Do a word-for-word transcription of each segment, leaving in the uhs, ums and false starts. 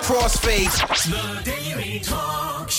crossfade. The Daily Talk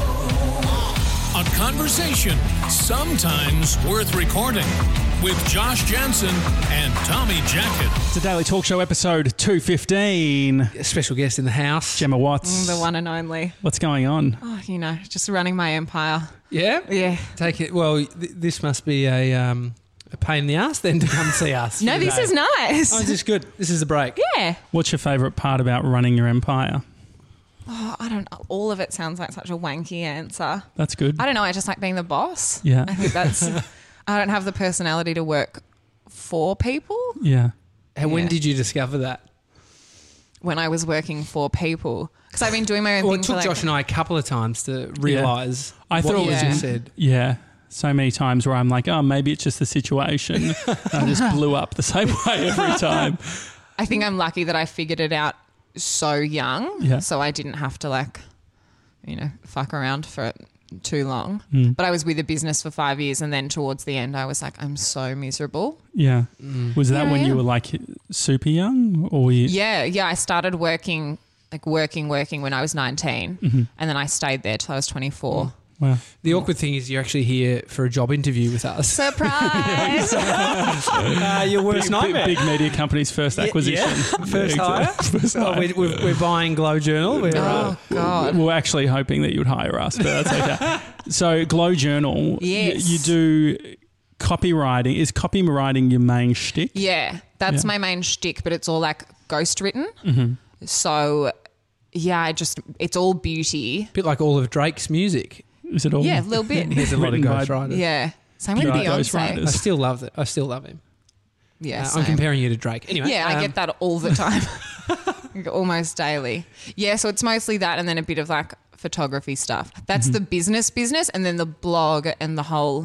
Show. A conversation sometimes worth recording with Josh Jansen and Tommy Jacket. It's a Daily Talk Show episode two fifteen. A special guest in the house. Gemma Watts. Mm, the one and only. What's going on? Oh, you know, just running my empire. Yeah? Yeah. Take it. Well, th- this must be a um, a pain in the ass then to come see us. No, this is nice. Oh, this is good. This is a break. Yeah. What's your favourite part about running your empire? Oh, I don't know. All of it sounds like such a wanky answer. That's good. I don't know. I just like being the boss. Yeah. I think that's... I don't have the personality to work for people. Yeah. And when Yeah. did you discover that? When I was working for people. Because I've been doing my own Well, thing it for took like... Josh and I a couple of times to realise I what thought you it was just Yeah. said. Yeah. So many times where I'm like, oh, maybe it's just the situation. I just blew up the same way every time. I think I'm lucky that I figured it out so young. Yeah. So I didn't have to like, you know, fuck around for it too long. Mm. But I was with a business for five years and then towards the end I was like, I'm so miserable. Yeah. Was that Here when I you am. were like super young or were you? Yeah, yeah. I started working, like working, working when I was nineteen Mm-hmm. and then I stayed there till I was twenty-four. Wow. The awkward thing is you're actually here for a job interview with us. Surprise! uh, your worst Big, nightmare. big media company's first acquisition. Yeah. First Yeah, hire. exactly. First Oh, hire. we're, we're, we're buying Glow Journal. We're, uh, Oh, God. We We're actually hoping that you'd hire us, but that's okay. So, Glow Journal, Yes. you, you do copywriting. Is copywriting your main shtick? Yeah, that's Yeah. my main shtick, but it's all like ghost written. Mm-hmm. So, yeah, I just, it's all beauty. a bit like all of Drake's music. Is it all? Yeah, a little bit. There's a lot of Written by- ghostwriters. Yeah. Same with Right, Beyonce. ghostwriters. I still love it. I still love him. Yeah, Uh, I'm same. comparing you to Drake. Anyway. Yeah, I um, get that all the time. Like, almost daily. Yeah, so it's mostly that and then a bit of like photography stuff. That's Mm-hmm. the business business, and then the blog and the whole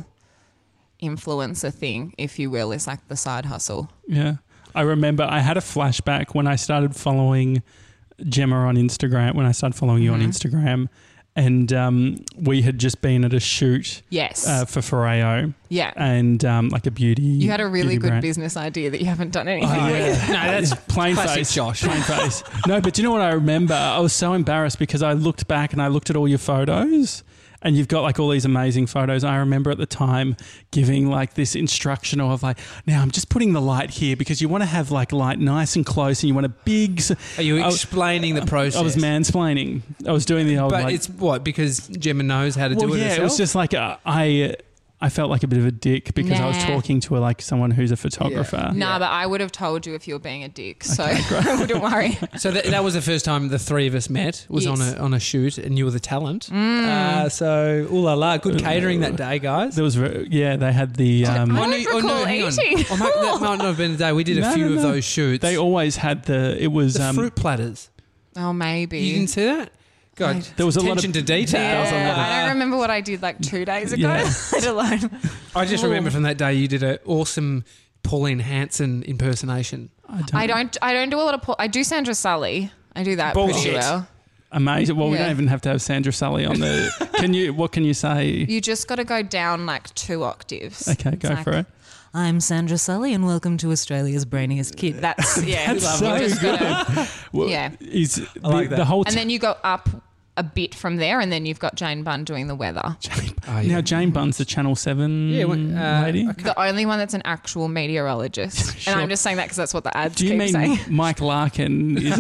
influencer thing, if you will, is like the side hustle. Yeah. I remember I had a flashback when I started following Gemma on Instagram, when I started following you on Mm-hmm. Instagram, and um, we had just been at a shoot Yes. uh, for Foreo yeah. and um, like a beauty. You had a really beauty good brand. business idea that you haven't done anything Oh, with. yeah. No, that's plain classic face. Josh. Plain face. No, but do you know what I remember? I was so embarrassed because I looked back and I looked at all your photos and you've got like all these amazing photos. I remember at the time giving like this instructional of like, now I'm just putting the light here because you want to have like light nice and close and you want a big... s- Are you I was- explaining the process? I was mansplaining. I was doing the old But like... it's what? Because Gemma knows how to well, do it yeah, herself? it was just like uh, I... I felt like a bit of a dick because I was Nah. talking to a, like someone who's a photographer. Nah, Yeah. but I would have told you if you were being a dick, so I wouldn't worry. So that, that was the first time the three of us met, was on Yes. a on a shoot, and you were the talent. Uh, so, ooh la la, good catering that day, guys. There was, ve- yeah, they had the... Um, I Oh, don't no, oh, no, recall hang on. eating. Oh, mate, that might not have been the day. We did a No, few no, of no. those shoots. They always had the. It was the um, fruit platters. Oh, maybe. You didn't see that? God, I- There was a lot of- attention to detail. Yeah, That was a lot of- I don't remember what I did like two days ago, Yeah. let alone. I just remember from that day you did an awesome Pauline Hanson impersonation. I don't, I don't. I don't do a lot of. Paul, I do Sandra Sully. I do that Bullshit. pretty well. amazing. Well, we Yeah. don't even have to have Sandra Sully on the. Can you? What can you say? You just got to go down like two octaves. Okay, go It's for like, it. I'm Sandra Sully and welcome to Australia's brainiest kid. That's yeah. That's you so just good. gotta- Well, Yeah. Is the, like that. the whole and then you go up a bit from there, and then you've got Jane Bunn doing the weather. Oh, yeah. now Jane Bunn's the Channel Seven Yeah, well, uh, lady. okay. The only one that's an actual meteorologist, Sure. and I'm just saying that because that's what the ads Do you keep mean saying. Mike Larkin? Is,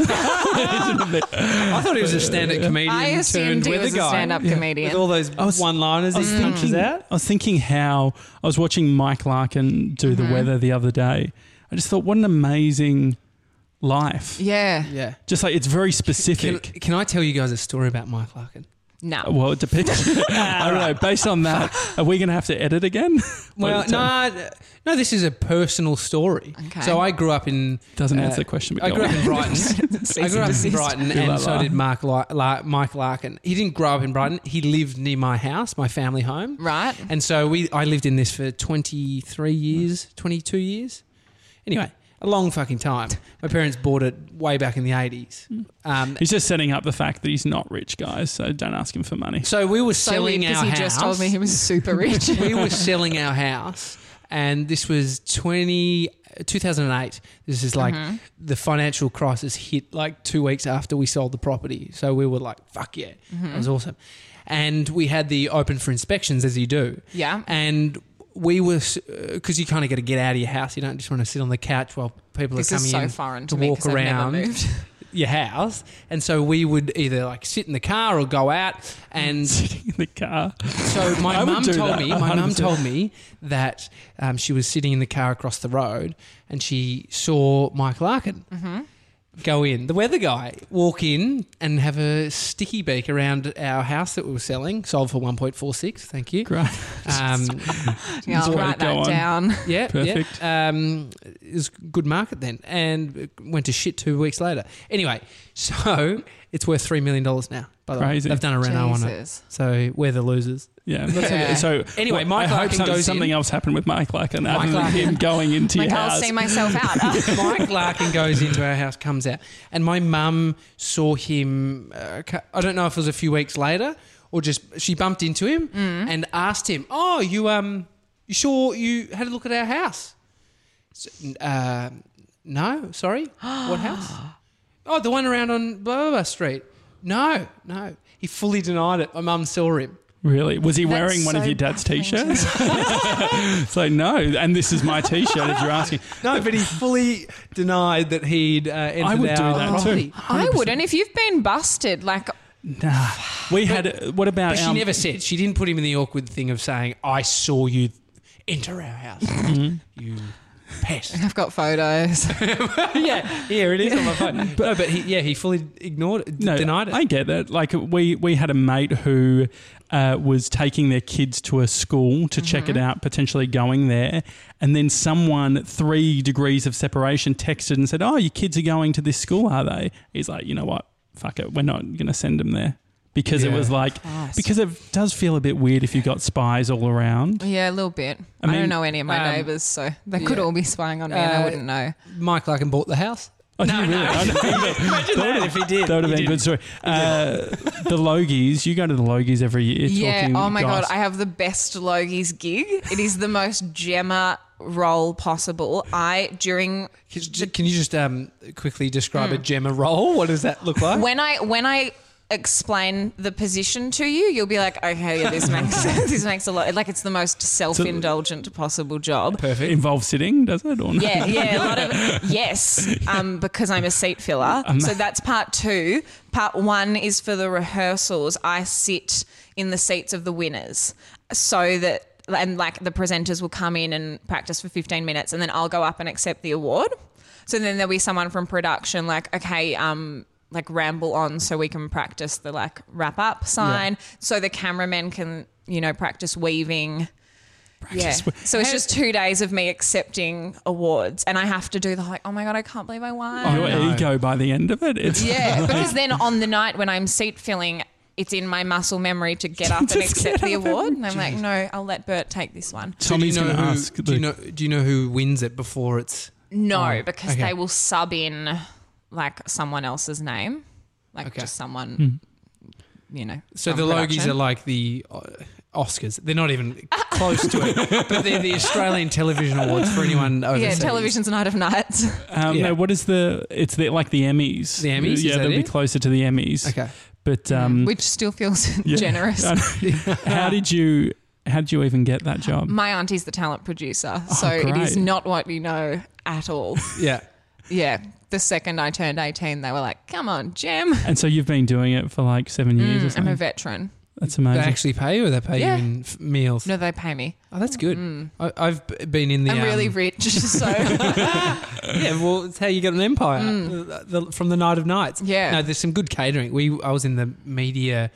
I thought he was a stand-up comedian I assumed turned he weather was a guy. stand-up comedian. With all those I was- one-liners I he was punches thinking. out. I was thinking how I was watching Mike Larkin do Mm-hmm. the weather the other day. I just thought, what an amazing life. Yeah. Yeah. Just like it's very Can, specific. can I tell you guys a story about Mike Larkin? No. Well, it depends. I don't know. Based on that, are we going to have to edit again? Well, What, um, no, no. This is a personal story. Okay. So I grew up in. Doesn't uh, answer the question. But I go grew on. up in Brighton. I grew up in desist. Brighton, La and la. so did Mark La- La- Mike Larkin. He didn't grow up in Brighton. He lived near my house, my family home. Right. And so we, I lived in this for twenty-three years, twenty-two years. Anyway, a long fucking time. My parents bought it way back in the eighties. Um, He's just setting up the fact that he's not rich, guys. So don't ask him for money. so we were So selling weird our because he house. just told me he was super rich. we were selling our house, And this was twenty, two thousand eight. This is like Mm-hmm. the financial crisis hit like two weeks after we sold the property. So we were like, fuck yeah, Mm-hmm. that was awesome. And we had the open for inspections as you do. Yeah. And we were, because you kind of got to get out of your house. You don't just want to sit on the couch while people This are is coming so in foreign to to me walk 'cause I've never around moved. your house. And so we would either like sit in the car or go out. And Sitting in the car. so my I would mum do told that, me, one my hundred mum percent. told me that um, she was sitting in the car across the road and she saw Mike Larkin Mm-hmm. go in, the weather guy, walk in and have a sticky beak around our house that we were selling, sold for one point four six. Thank you. Great. Um, Yeah, I'll Go write that on. down. yeah, Perfect. Yeah. Um, it was good market then, and it went to shit two weeks later. Anyway, so it's worth three million dollars now. By the Crazy. way, they've done a reno on it, Jesus. so we're the losers. Yeah. That's Yeah. okay. So Anyway, what- Mike I hope Larkin some- goes something in. else happened with Mike Larkin Mike other than Larkin. him going into Like, your I'll house. see myself out. Mike Larkin goes into our house, comes out, and my mum saw him. Uh, cu- I don't know if it was a few weeks later or just she bumped into him Mm. and asked him, "Oh, you um, you sure you had a look at our house?" So, uh, no, sorry, what house? Oh, the one around on blah blah blah street. No, no, he fully denied it. My mum saw him. Really? Was he That's wearing one of so your dad's baffling to me. t-shirts? It's like, no, and this is my t-shirt if you're asking. No, but he fully denied that he'd uh, entered I would do our that property. too. I wouldn't. If you've been busted, like, Nah. We had, what about But she our- never said. She didn't put him in the awkward thing of saying, "I saw you enter our house, you pest." I've got photos. yeah, here it is on my phone. no, but he, yeah, he fully ignored it, No, denied it. I get that. Like we, we had a mate who uh, was taking their kids to a school to check it out, potentially going there, and then someone three degrees of separation texted and said, "Oh, your kids are going to this school, are they?" He's like, "You know what? Fuck it, we're not going to send them there." Because it Yeah. was like, Christ. because it does feel a bit weird if you've got spies all around. Yeah, a little bit. I I, mean, don't know any of my um, neighbours, so they could yeah. all be spying on me and I Uh, wouldn't know. Mike Larkin bought the house. Oh, no, really? I know. Imagine that if he did. That would have He been a didn't. good story. Uh, the Logies, you go to the Logies every year. Yeah, talking oh my God, goss. I have the best Logies gig. It is the most Gemma role possible. I, during, Can you- Can you just um, quickly describe a Gemma roll? What does that look like? when I, when I, explain the position to you, you'll be like, okay, yeah, this makes this makes a lot. Like it's the most self-indulgent possible job. Perfect. Involves sitting, does it? Or not? Yeah, yeah, a lot of yes, um, because I'm a seat filler. So that's part two. Part one is for the rehearsals. I sit in the seats of the winners, so that and like the presenters will come in and practice for fifteen minutes, and then I'll go up and accept the award. So then there'll be someone from production like, okay, um. like ramble on so we can practice the like wrap up sign so the cameramen can, you know, practice weaving. Practice yeah. we- So it's just two days of me accepting awards and I have to do the like, oh my God, I can't believe I won. Your no. ego by the end of it. It's Yeah, because then on the night when I'm seat filling, it's in my muscle memory to get up and Just accept get the up award. and- And I'm like, no, I'll let Bert take this one. So do you Tommy's know going to who, ask. Do you the- know? Do you know who wins it before it's? No, Oh, because okay. they will sub in like someone else's name, like Okay. just someone, you know. So from the Logies production. are like the uh, Oscars. They're not even close to it, but they're the Australian Television Awards for anyone overseas. Yeah, television's Night of Nights. Um, Yeah. No, what is the? It's the, like the Emmys. The Emmys? Is Yeah, that they'll be it? closer to the Emmys. Okay. But um, Which still feels yeah. generous. How did you? How did you even get that job? My auntie's the talent producer, so Oh, it is great. not what you know at all. Yeah. Yeah, the second I turned eighteen, they were like, "Come on, Gem." And so you've been doing it for like seven years or Mm, I'm something. a veteran. That's They amazing. actually pay you, or they pay Yeah. you in f- meals? No, they pay me. Oh, that's good. I, I've b- been in the. I'm really um, rich, so Yeah, well, it's how you get an empire uh, the, from the Night of Nights. Yeah. No, there's some good catering. We I was in the media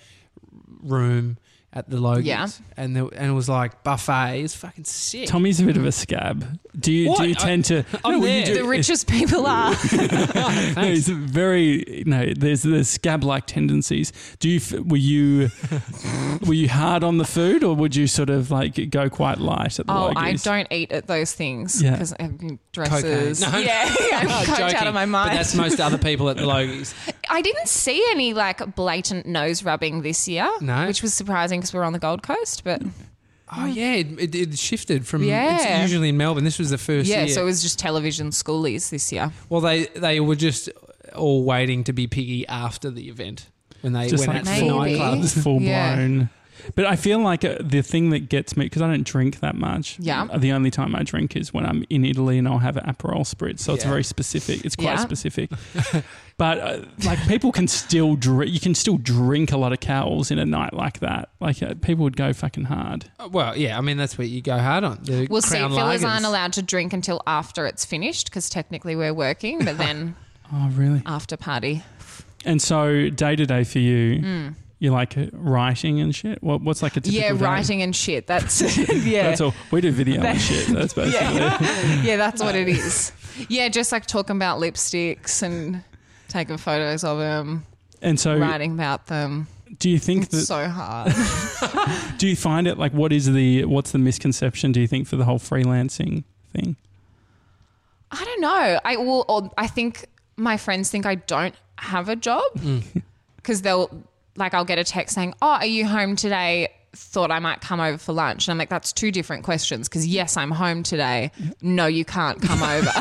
room at the Logies, Yeah. and there, and it was like buffet. It's fucking sick. Tommy's a bit of a scab. Do you What? do you tend to? I'm well, you there. do- the richest people are. No, he's very no. There's there's scab-like tendencies. Do you f- were you were you hard on the food, or would you sort of like go quite light at the Oh, I Logies? don't eat at those things Yeah. because dresses. Cocaine. No. Yeah, I'm Oh, coked out joking. of my But mind. that's most other people at the Logies. I didn't see any like blatant nose rubbing this year, No? which was surprising because we're on the Gold Coast. But Oh, yeah, it, it, it shifted from, Yeah. it's usually in Melbourne. This was the first Yeah, year. so it was just television schoolies this year. Well, they, they were just all waiting to be piggy after the event when they Just went like out to the Maybe. nightclubs. full Yeah. blown. But I feel like uh, the thing that gets me, because I don't drink that much. Yeah. uh, The only time I drink is when I'm in Italy and I'll have an Aperol Spritz. So it's Yeah. very specific. It's quite Yeah. specific. But uh, like people can still drink. You can still drink a lot of Cowls in a night like that. Like uh, people would go fucking hard. Well, yeah, I mean, that's what you go hard on. The Well, seat Crown fillers Lagers. aren't allowed to drink until after it's finished because technically we're working, but then Oh, really? after party. And so day to day for you, you like uh, writing and shit. What, what's like a typical Yeah, day? writing and shit. That's yeah. That's all. We do video and That- shit. That's basically. Yeah. yeah, that's what it is. Yeah, just like talking about lipsticks and taking photos of them, And so, writing about them. do you think It's that? so hard. Do you find it like what is the what's the misconception? Do you think for the whole freelancing thing? I don't know. I will. Or I think my friends think I don't have a job because they'll like I'll get a text saying, "Oh, are you home today? Thought I might come over for lunch." And I'm like, "That's two different questions." Because yes, I'm home today. No, you can't come over.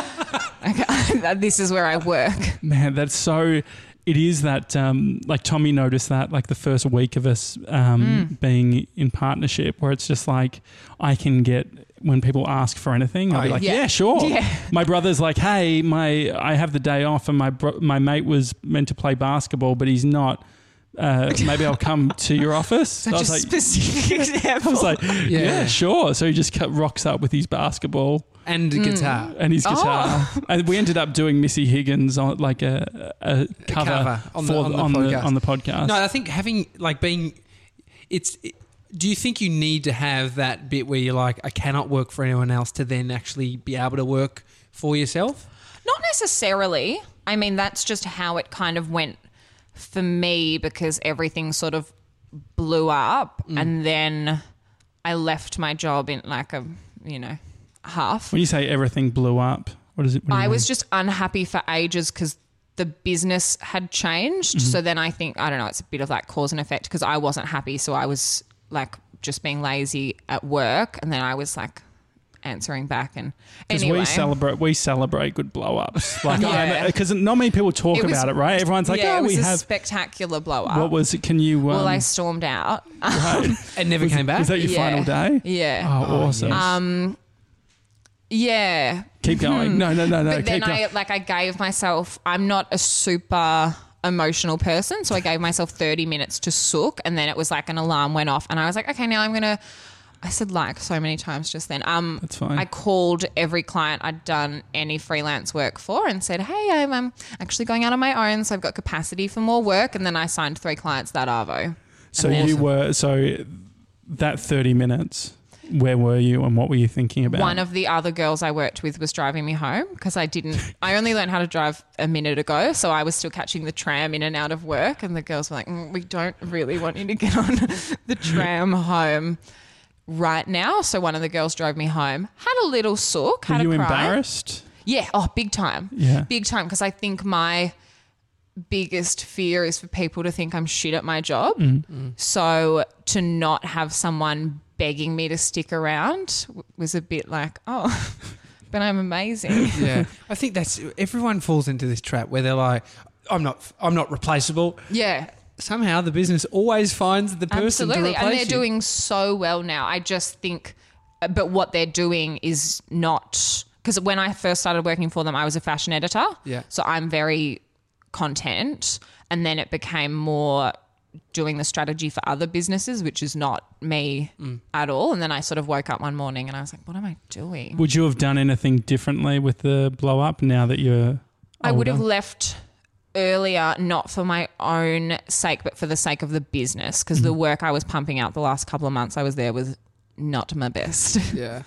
Okay, this is where I work. Man, that's so. It is that um, like Tommy noticed that like the first week of us um, being in partnership, where it's just like I can get when people ask for anything, I'll be Oh, like, yeah. yeah, sure. Yeah. My brother's like, hey, my I have the day off, and my bro- my mate was meant to play basketball, but he's not. Uh, maybe I'll come to your office. Such I a was like, specific example. I was like, yeah, Yeah. sure. So he just cut, rocks up with his basketball And Mm. guitar. and his guitar, Oh. and we ended up doing Missy Higgins on like a, a cover, cover on the- for, on the on, the, podcast. on the podcast. No, I think having, like, being, it's, it, do you think you need to have that bit where you're like, I cannot work for anyone else to then actually be able to work for yourself? Not necessarily. I mean, that's just how it kind of went for me because everything sort of blew up and then I left my job in like a, you know, half. When you say everything blew up, what is it? What do you I mean? was just unhappy for ages because the business had changed. So then I think, I don't know, it's a bit of like cause and effect because I wasn't happy. So I was like just being lazy at work and then I was like answering back and Because anyway. we celebrate, we celebrate good blow ups. Like, Yeah. because not many people talk It was- about it, right? Everyone's like, yeah, oh, it was we a have. spectacular blow up. What was it? Can you? Um, well, I stormed out. right. And never was, came back? Was that your Yeah. final day? Yeah. Oh, awesome. yes. Um, yeah. Keep going. No, no, no, no. But then keep going. I like I gave myself. I'm not a super emotional person, so I gave myself thirty minutes to sook, and then it was like an alarm went off, and I was like, okay, now I'm gonna. I said like so many times just then. Um, That's fine. I called every client I'd done any freelance work for and said, hey, I'm um, actually going out on my own, so I've got capacity for more work, and then I signed three clients that Arvo. So you were so that thirty minutes. Where were you and what were you thinking about? One of the other girls I worked with was driving me home because I didn't, I only learned how to drive a minute ago. So I was still catching the tram in and out of work. And the girls were like, mm, we don't really want you to get on the tram home right now. So one of the girls drove me home, had a little sook, had were you a cry. embarrassed? Yeah. Oh, big time. Yeah. Big time. Because I think my biggest fear is for people to think I'm shit at my job. Mm-hmm. So to not have someone begging me to stick around w- was a bit like, oh, but I'm amazing. Yeah. I think that's, everyone falls into this trap where they're like, I'm not, I'm not replaceable. Yeah. Somehow the business always finds the person Absolutely. to replace And they're you. doing so well now. I just think, but what they're doing is not, because when I first started working for them, I was a fashion editor. Yeah. So I'm very content. And then it became more doing the strategy for other businesses, which is not me Mm. at all. And then I sort of woke up one morning and I was like, what am I doing? Would you have done anything differently with the blow up now that you're I would have older? left earlier, not for my own sake, but for the sake of the business, because Mm-hmm. the work I was pumping out the last couple of months I was there was not my best. Yeah.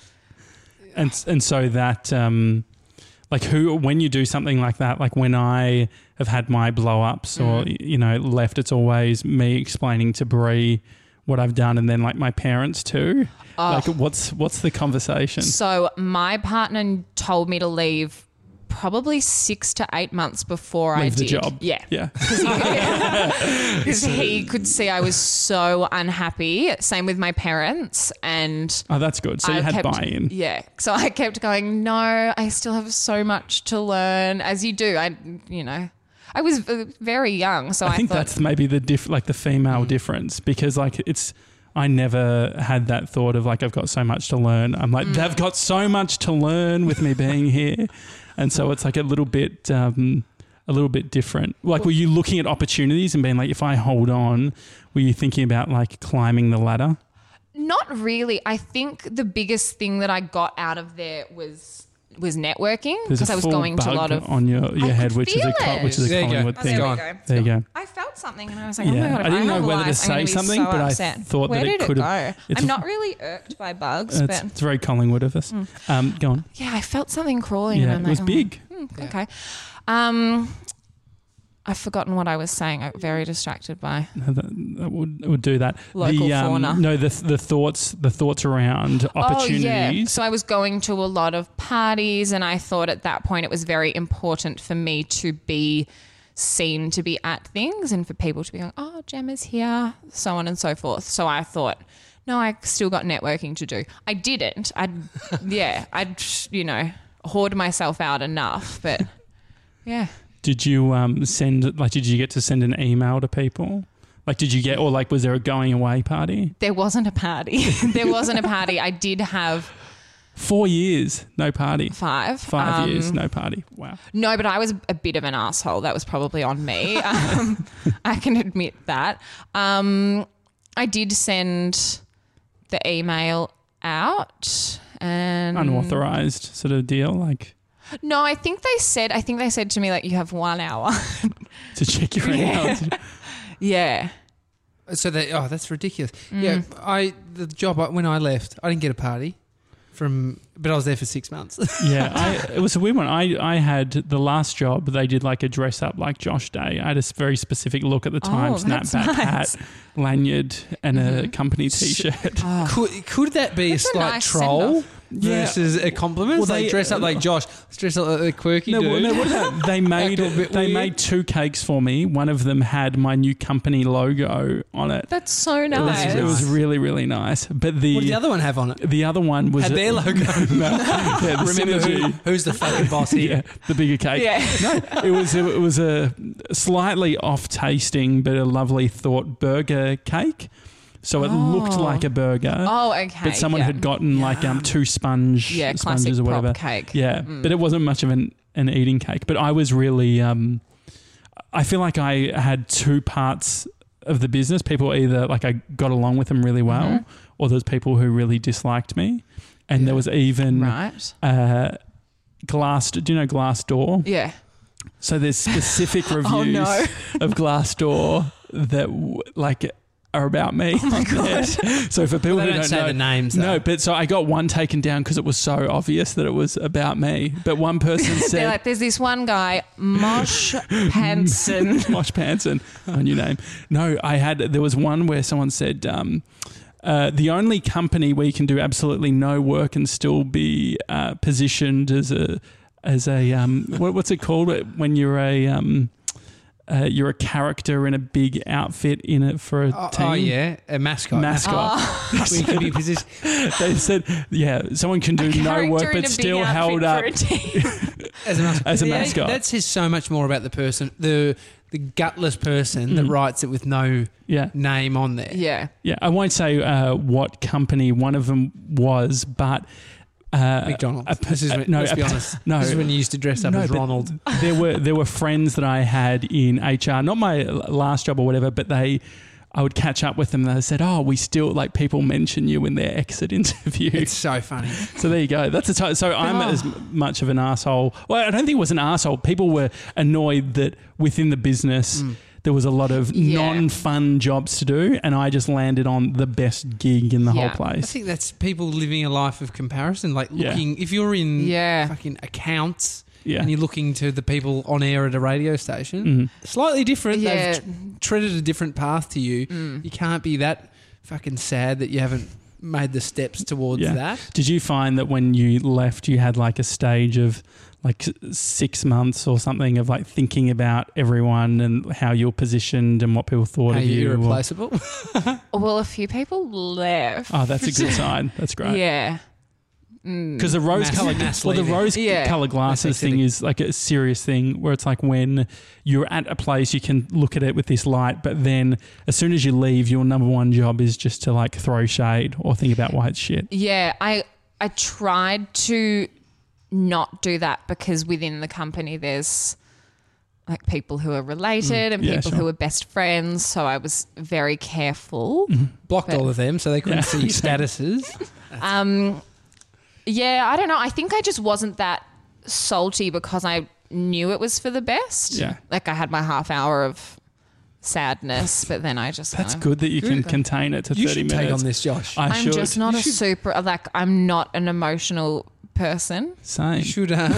And and so that um, like who when you do something like that, like when I have had my blow ups or Mm. you know left, it's always me explaining to Bree what I've done, and then like my parents too. Like what's what's the conversation? So my partner told me to leave probably six to eight months before I Leave the did. job. Yeah. Yeah. Because he could see I was so unhappy. Same with my parents. And Oh, that's good. So you I had kept, buy-in. Yeah. So I kept going, no, I still have so much to learn. As you do. I, you know, I was uh, very young. So I, I think thought, that's maybe the diff, like the female difference, because like it's, I never had that thought of like, I've got so much to learn. I'm like, Mm. they've got so much to learn with me being here. And so it's like a little bit, um, a little bit different. Like, were you looking at opportunities and being like, if I hold on, were you thinking about like climbing the ladder? Not really. I think the biggest thing that I got out of there was was networking, There's because a I was full going to a bug lot of. on your, your I head, could which is a feel co- it. which is a There you go. Collingwood Oh, thing. there Gone. we go. There you go. I felt something and I was like, oh Yeah. my God, if I didn't know have whether to lice, say I'm gonna be something, so but I upset. thought Where that it did could it have- go? it's I'm a- not really irked by bugs, It's, but it's very Collingwood of us. Um, go on. yeah, I felt something crawling. Yeah, and I'm it was like, big. Oh, hmm, okay. Um, I've forgotten what I was saying. I got very distracted by. That, that would, would do that. Local the, um, fauna. No, the the thoughts the thoughts around opportunities. Oh, yeah. So I was going to a lot of parties, and I thought at that point it was very important for me to be seen to be at things and for people to be going, oh, Gemma's here, so on and so forth. So I thought, no, I still got networking to do. I didn't. I'd, yeah, I'd, you know, hoard myself out enough, but yeah. Did you um, send like? Did you get to send an email to people? Like, did you get, or like, was there a going away party? There wasn't a party. There wasn't a party. I did have Four years, no party. five. Five Um, years, no party. Wow. No, but I was a bit of an asshole. That was probably on me. Um, I can admit that. Um, I did send the email out, and Unauthorized sort of deal, like no, I think they said. I think they said to me like, "You have one hour." to check your emails. Yeah. So that oh, that's ridiculous. Mm. Yeah, I the job I, when I left, I didn't get a party from, but I was there for six months. Yeah, I, it was a weird one. I, I had the last job, they did like a dress up like Josh Day. I had a very specific look at the time, Oh, that's snapback nice. hat, lanyard, and a Mm-hmm. company t-shirt. could could that be That's a a slight nice troll send-off. Yeah. versus a compliment? Well, Like they- dress up like Josh, let's dress up like the quirky No, dude. well, no, what about they made a bit they weird. made two cakes for me. One of them had my new company logo on it. That's so It was, nice. it was really really nice. But the What did the other one have on it? the other one was Had their logo. no, yeah, the Remember who, synergy. who's the fucking boss here? Yeah, the bigger cake. Yeah. No, it was it was a slightly off tasting but a lovely thought burger cake. So it looked Oh. like a burger. Oh, okay. But someone yeah. had gotten like um two sponge Yeah, sponges classic or prop whatever. cake. Yeah, Mm. but it wasn't much of an, an eating cake. But I was really, um, I feel like I had two parts of the business. People either like I got along with them really well, Mhm. or there's people who really disliked me. And there was even Right. uh, Glass. Do you know Glassdoor? Yeah. So there's specific reviews Oh, no. of Glassdoor that w- like are about me. Oh my God. So for people They who don't don't say know, the names, though. no, but so I got one taken down because it was so obvious that it was about me. But one person They're said, like, there's this one guy, Mosh Hansen. Mosh Panson, my new name. No, I had, there was one where someone said, um, uh, the only company where you can do absolutely no work and still be uh, positioned as a, as a, um, what, what's it called when you're a, um, uh, you're a character in a big outfit in it for a Oh, team. oh, yeah, a mascot. Mascot. Where you can be positioned. They said, yeah, someone can do no Character work in a but big still outfit held for up a team. As a mascot. as a Yeah, mascot. That says so much more about the person, the the gutless person that Mm. writes it with no Yeah. name on there. Yeah. Yeah, I won't say uh, what company one of them was, but uh, McDonald's. a- this is a- when, no, let's a- be honest. no. This is when you used to dress up No, as but Ronald. there were there were friends that I had in H R, not my last job or whatever, but they, I would catch up with them. And they said, "Oh, we still like people mention you in their exit interview." It's so funny. So there you go. That's a t- so I'm Oh. as much of an asshole. Well, I don't think it was an asshole. People were annoyed that within the business. Mm. There was a lot of Yeah. non-fun jobs to do, and I just landed on the best gig in the Yeah. whole I place. think that's people living a life of comparison. Like Yeah. looking, if you're in Yeah. fucking accounts Yeah. and you're looking to the people on air at a radio station, Mhm. slightly different. Yeah. They've tr- treaded a different path to you. Mm. You can't be that fucking sad that you haven't made the steps towards Yeah. that. Did you find that when you left, you had like a stage of like six months or something of like thinking about everyone and how you're positioned and what people thought How of you? you're or- irreplaceable. Well, a few people left. Oh, that's a good sign. That's great. Yeah. Because the rose Mass- color, mass well, the leaving. rose Yeah. color glasses Mass thing exiting. is like a serious thing where it's like when you're at a place, you can look at it with this light, but then as soon as you leave, your number one job is just to like throw shade or think about why it's shit. Yeah, I I tried to not do that because within the company there's like people who are related and Yeah, people sure. who are best friends, so I was very careful. Blocked But- all of them so they couldn't Yeah, see statuses. Um, yeah, I don't know. I think I just wasn't that salty because I knew it was for the best. Yeah. Like I had my half hour of sadness, but then I just That's kind of- good that you can contain it to You thirty should minutes. take on this, Josh. I I'm should. just not You a should- super like I'm not an emotional person. Same. You should. Uh,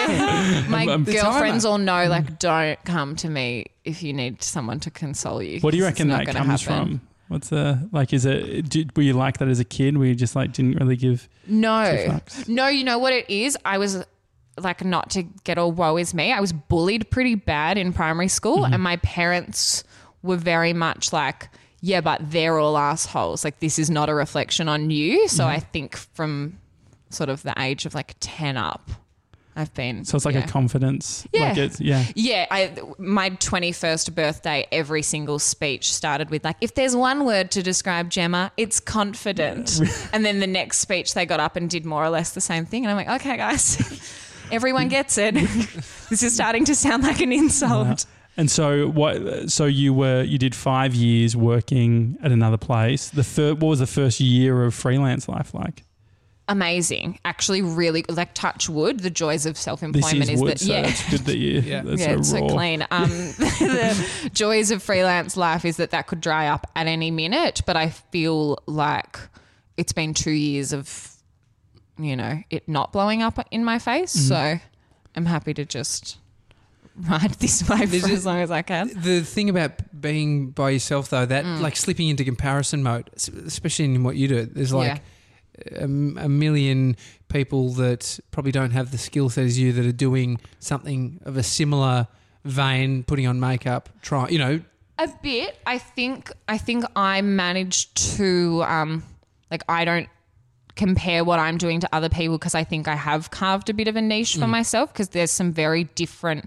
My my Um, the girlfriends timer. all know like don't come to me if you need someone to console you. What do you 'cause it's reckon not that gonna comes happen. from? What's the like? Is it? Did, were you like that as a kid? Where you just like didn't really give? No, Two fucks. no. You know what it is? I was like, not to get all woe is me. I was bullied pretty bad in primary school, Mm-hmm. and my parents were very much like, yeah, but they're all assholes. Like this is not a reflection on you. So Mm-hmm. I think from sort of the age of like ten up, I've been. So it's like yeah. a confidence. Yeah. Like it's, yeah. Yeah, I, my twenty-first birthday, every single speech started with like, if there's one word to describe Gemma, it's confident. And then the next speech they got up and did more or less the same thing. And I'm like, okay, guys, everyone gets it. This is starting to sound like an insult. And so what? So you were you did five years working at another place. The third, what was the first year of freelance life like? Amazing. Actually, really, like touch wood, the joys of This self-employment is wood, that, so yeah. it's good that you. Yeah. That's yeah, so it's raw. so clean. Um, the joys of freelance life is that that could dry up at any minute, but I feel like it's been two years of, you know, it not blowing up in my face. Mm-hmm. So I'm happy to just ride this wave There's for a- as long as I can. the thing about being by yourself, though, that Mm. like slipping into comparison mode, s- especially in what you do, there's like a, a million people that probably don't have the skill set as you that are doing something of a similar vein, putting on makeup, try, you know, A bit. I think. I think I managed to, um, like, I don't compare what I'm doing to other people because I think I have carved a bit of a niche for myself because there's some very different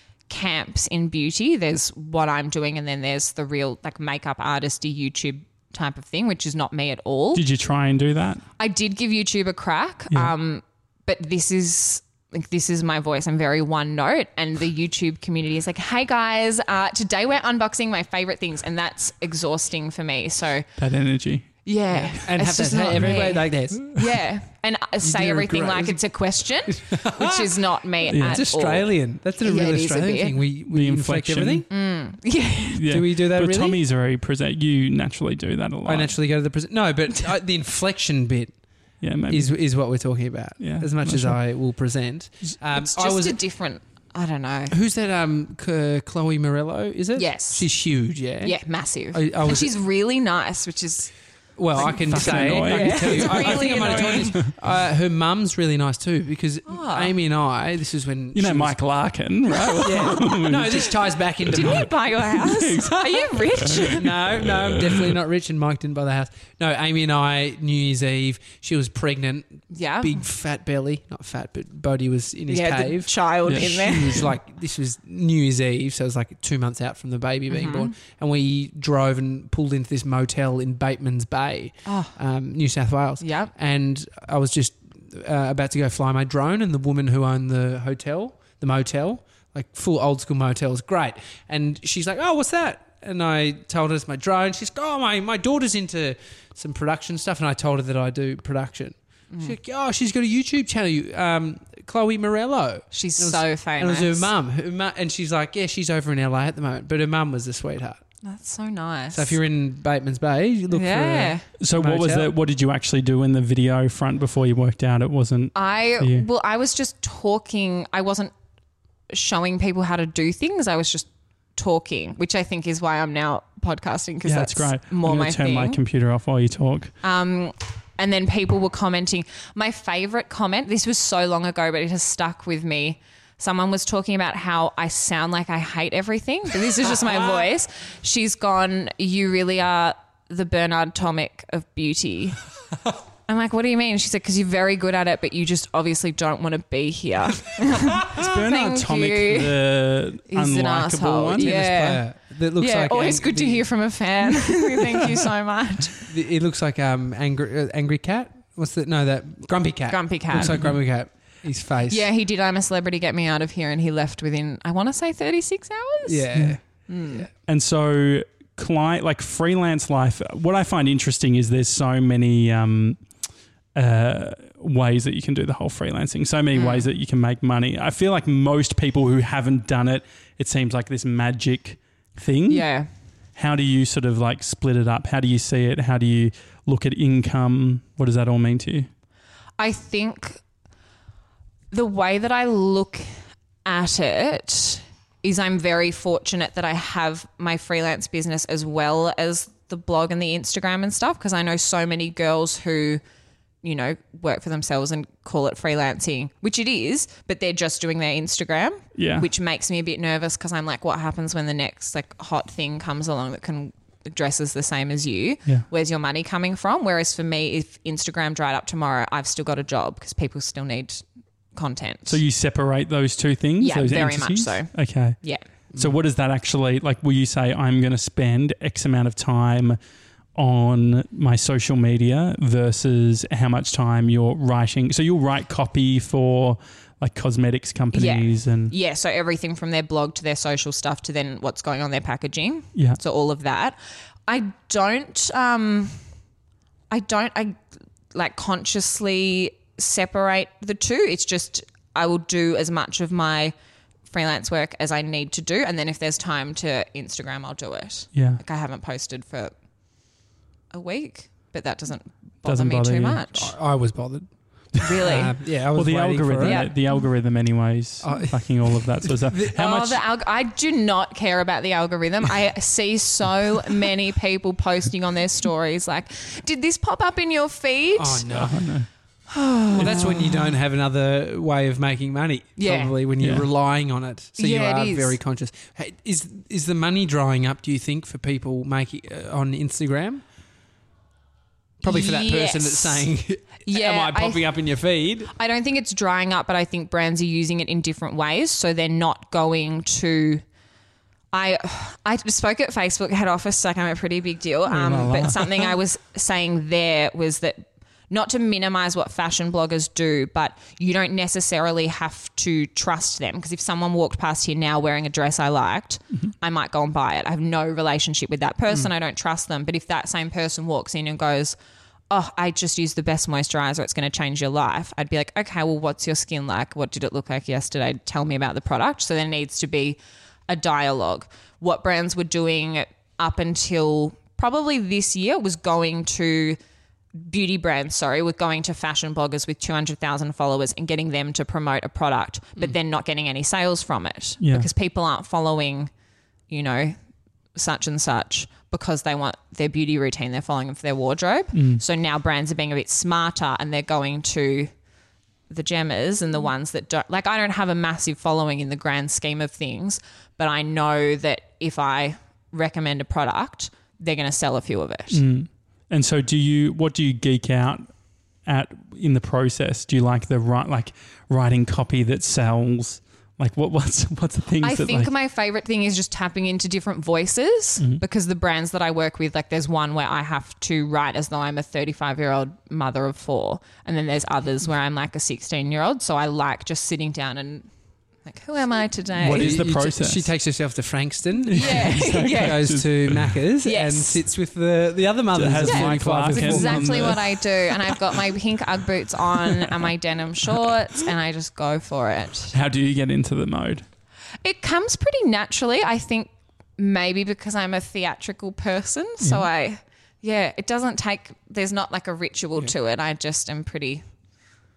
camps in beauty. There's what I'm doing, and then there's the real like makeup artisty YouTube type of thing, which is not me at all. Did you try and do that? I did give YouTube a crack, Yeah. um, but this is like this is my voice. I'm very one note, and the YouTube community is like, "Hey guys, uh, today we're unboxing my favorite things," and that's exhausting for me. So That energy. yeah, and it's have just that not everybody me. like this. Yeah, and uh, say do everything great. like it's a question, which is not me Yeah. at It's all. Australian. That's a Yeah, real it is a Australian bit. thing. We, we The inflect inflection. everything. Yeah, Yeah. Do we do that But really? Tommy's very present. You naturally do that a lot. I naturally go to the present. No, but uh, the inflection bit Yeah, maybe. is is what we're talking about. Yeah, as much I'm as sure. I will present. Um, it's I just was. a different. I don't know. Who's that? Um, K- Chloe Morello, is it? Yes. she's huge. Yeah. Yeah, massive. I- I and was- she's really nice, which is Well, I can fucking say, annoying. I can tell you, It's I, I really think I might have told you this. Uh, her mum's really nice too because Oh. Amy and I. This is when you know she was- Mike Larkin, right? Yeah. No, this ties back into. didn't you Mike. buy your house? Are you rich? no, no, I'm definitely not rich, and Mike didn't buy the house. No, Amy and I, New Year's Eve, she was pregnant, Yeah. big fat belly, not fat, but Bodie was in his yeah, the cave. child Yeah. in there. She was like, this was New Year's Eve, so it was like two months out from the baby being Mm-hmm. born, and we drove and pulled into this motel in Bateman's Bay, Oh. um, New South Wales. Yep. And I was just uh, about to go fly my drone, and the woman who owned the hotel, the motel, like full old school motels, great. And she's like, "Oh, what's that?" And I told her it's my drone. She's like, "Oh, my my daughter's into some production stuff," and I told her that I do production. She's like, "Oh, she's got a YouTube channel, um, Chloe Morello." She's And it was- so And it famous. was her mum. Her mu- and she's like, "Yeah, she's over in L A at the moment," but her mum was a sweetheart. That's so nice. So if you're in Bateman's Bay, you look yeah. So what was Motel. the? What did you actually do in the video front before you worked out it wasn't? I for you? well, I was just talking. I wasn't showing people how to do things. I was just talking, which I think is why I'm now podcasting because Yeah, that's that's great. more I'm my gonna turn thing. my computer off while you talk. Um, And then people were commenting. My favourite comment, this was so long ago, but it has stuck with me. Someone was talking about how I sound like I hate everything, but this is just my voice. She's gone, you really are the Bernard Tomic of beauty. I'm like, what do you mean? She said, because you're very good at it, but you just obviously don't want to be here. Is Bernard Thank Tomic you. the He's an unlikable asshole, one? yeah. Player that looks yeah, like always ang- good to the- hear from a fan. Thank you so much. the- It looks like um angry uh, angry cat. What's that? No, that grumpy cat. Grumpy cat. Looks like grumpy cat. His face. Yeah, he did I'm a Celebrity, Get Me Out of Here, and he left within, I want to say thirty-six hours. Yeah. And so, client like freelance life. What I find interesting is there's so many um, uh, ways that you can do the whole freelancing. So many Mm. ways that you can make money. I feel like most people who haven't done it, it seems like this magic thing. Yeah. How do you sort of like split it up? How do you see it? How do you look at income? What does that all mean to you? I think the way that I look at it is I'm very fortunate that I have my freelance business as well as the blog and the Instagram and stuff, because I know so many girls who, you know, work for themselves and call it freelancing, which it is, but they're just doing their Instagram, Yeah. which makes me a bit nervous because I'm like, what happens when the next like hot thing comes along that can dresses the same as you? Yeah. Where's your money coming from? Whereas for me, if Instagram dried up tomorrow, I've still got a job because people still need content. So you separate those two things? Yeah, those very much entities? so. Okay. yeah. So what does that actually, like, will you say I'm going to spend X amount of time on my social media versus how much time you're writing? So you'll write copy for like cosmetics companies and Yeah, so everything from their blog to their social stuff to then what's going on their packaging. Yeah. So all of that. I don't um I don't I like consciously separate the two. It's just I will do as much of my freelance work as I need to do, and then if there's time to Instagram, I'll do it. Yeah. Like I haven't posted for a week, but that doesn't bother Doesn't me bother too you. much. I, I was bothered. Really? Uh, yeah, I was well, the waiting for algorithm, it. Yeah. the algorithm, anyways, Oh. fucking all of that sort of stuff. How oh, much? the alg- I do not care about the algorithm. I see so many people posting on their stories like, did this pop up in your feed? Oh no. well, that's when you don't have another way of making money. Yeah. Probably when you're Yeah. relying on it, so Yeah, it you are is. very conscious. Hey, is is the money drying up? Do you think for people making uh, on Instagram? Probably for that person that's Yes. saying, Yeah, "Am I I- popping up in your feed?" I don't think it's drying up, but I think brands are using it in different ways. So they're not going to. I I spoke at Facebook head office, like I'm a pretty big deal. Um, but something I was saying there was that not to minimize what fashion bloggers do, but you don't necessarily have to trust them, because if someone walked past here now wearing a dress I liked, I might go and buy it. I have no relationship with that person. I don't trust them. But if that same person walks in and goes, oh, I just used the best moisturizer, it's going to change your life, I'd be like, okay, well, what's your skin like? What did it look like yesterday? Tell me about the product. So there needs to be a dialogue. What brands were doing up until probably this year was going to beauty brands, sorry, were going to fashion bloggers with two hundred thousand followers and getting them to promote a product, but then not getting any sales from it Yeah. because people aren't following, you know, such and such because they want their beauty routine. They're following them for their wardrobe. So now brands are being a bit smarter and they're going to the gemmers and the ones that don't. Like, I don't have a massive following in the grand scheme of things, but I know that if I recommend a product, they're going to sell a few of it. And so, do you? What do you geek out at in the process? Do you like the right, like writing copy that sells? Like, what? What's what's the things? I that think like, my favorite thing is just tapping into different voices, because the brands that I work with, like there's one where I have to write as though I'm a thirty-five year old mother of four. And then there's others where I'm like a sixteen year old. So I like just sitting down and like, who am I today? What is the You- you- process? She takes herself to Frankston. Yeah, yeah. Goes to Macca's Yes. and sits with the, the other mothers. Has of Mike thirty-five Larkin to That's on exactly the- what I do. And I've got my pink Ugg boots on and my denim shorts, and I just go for it. how do you get into the mode? It comes pretty naturally. I think maybe because I'm a theatrical person. So I, yeah, it doesn't take, there's not like a ritual to it. I just am pretty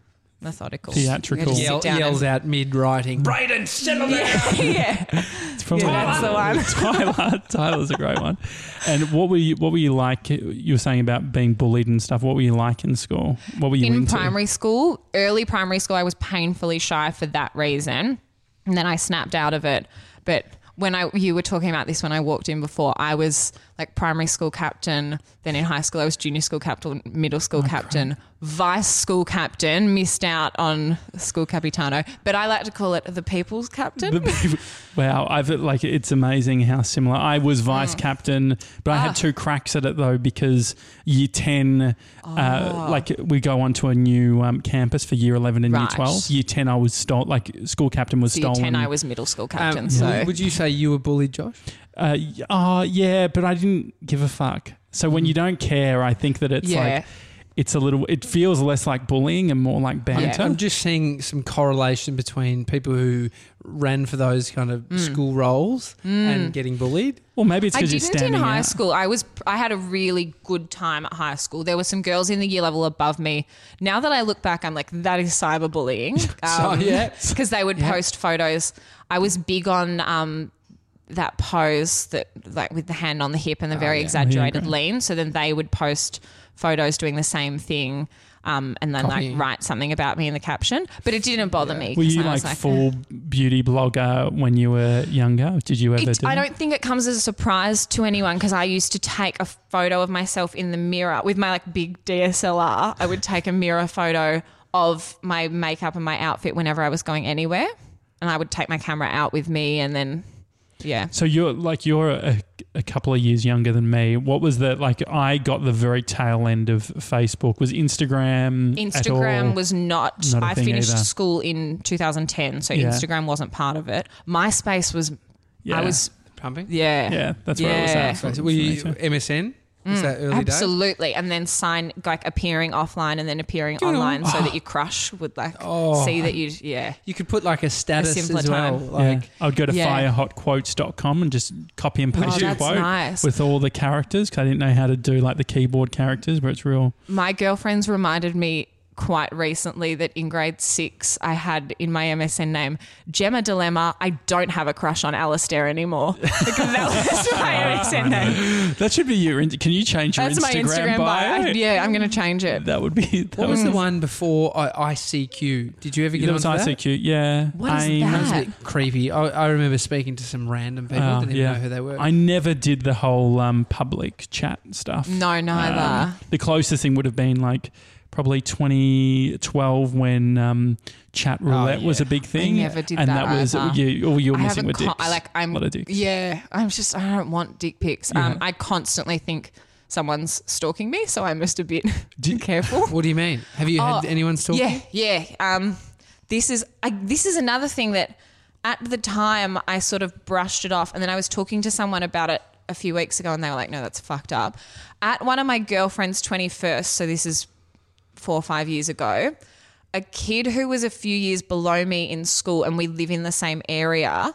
methodical. Theatrical. You Yell, sit down yells and- out mid-writing, Brayden, settle down. yeah. It's probably Yeah, that's the one. Tyler. Tyler's a great one. And what were you? What were you like? You were saying about being bullied and stuff. What were you like in school? What were you In into? primary school, early primary school, I was painfully shy for that reason. And then I snapped out of it. But when I you were talking about this when I walked in before, I was like primary school captain. Then in high school, I was junior school captain, middle school Oh, captain, vice school captain, missed out on school capitano. But I like to call it the people's captain. The people- wow, I've like it's amazing how similar. I was vice Mm. captain, but I Ah. had two cracks at it though because year ten, uh, like we go on to a new um, campus for year eleven and year Right. twelve. Year ten, I was stolen. Like school captain was So year stolen. ten, I was middle school captain. Um, so Would you say you were bullied, Josh? Uh, y- oh, yeah, but I didn't give a fuck. So when you don't care, I think that it's Yeah. like it's a little. It feels less like bullying and more like banter. I'm just seeing some correlation between people who ran for those kind of school roles and getting bullied. Well, maybe it's I because you're didn't in standing high out. school. I was I had a really good time at high school. There were some girls in the year level above me. Now that I look back, I'm like, that is cyberbullying. So, yeah. because they would Yeah. post photos. I was big on um, that pose that like with the hand on the hip and the very yeah. exaggerated Yeah, lean. So then they would post photos doing the same thing. Um, and then Copying. like write something about me in the caption, but it didn't bother me. Were 'cause you I was like full eh. beauty blogger when you were younger? Did you ever It, do I that? don't think it comes as a surprise to anyone because I used to take a photo of myself in the mirror with my like big D S L R. I would take a mirror photo of my makeup and my outfit whenever I was going anywhere, and I would take my camera out with me, and then yeah. So you're like you're a, a couple of years younger than me. What was the like? I got the very tail end of Facebook. Was Instagram? at Instagram all? was not. Not a I thing finished either. school in two thousand ten, so Yeah. Instagram wasn't part of it. MySpace was. Yeah. I was. Pumping? Yeah. Yeah, that's where I was Yeah. at. So for- were for me you too. M S N? Is that early days? Absolutely, and then sign like appearing offline and then appearing online, so that your crush would like Oh. see that you. Yeah, You could put like a status simpler as well. time. Like, yeah. I would go to Yeah. fire hot quotes dot com and just copy and paste Oh, your that's quote nice. with all the characters because I didn't know how to do like the keyboard characters where it's real. my girlfriends reminded me quite recently that in grade six I had in my M S N name Gemma Dilemma. I don't have a crush on Alistair anymore. Because that was my M S N name. That should be your. in- Can you change your That's my Instagram bio. bio? Yeah, I'm going to change it. That would be. That what was would the one before I- I C Q? Did you ever get That onto was that? I C Q, yeah. What is I, that? That was a bit creepy. I, I remember speaking to some random people. Oh, didn't even yeah. know who they were. I never did the whole um, public chat stuff. No, neither. Um, the closest thing would have been like probably twenty twelve when um, chat roulette was yeah. a big thing. never did and that that was either. you. All you were I missing haven't were con- dicks. I like I'm a lot of dicks. Yeah, I'm just I don't want dick pics. Yeah. Um, I constantly think someone's stalking me, so I'm just a bit Did- careful. What do you mean? Have you had Oh, anyone stalk Yeah, you? yeah. Um, this is I, this is another thing that at the time I sort of brushed it off, and then I was talking to someone about it a few weeks ago, and they were like, "No, that's fucked up." At one of my girlfriend's twenty-first, so this is four or five years ago, a kid who was a few years below me in school, and we live in the same area.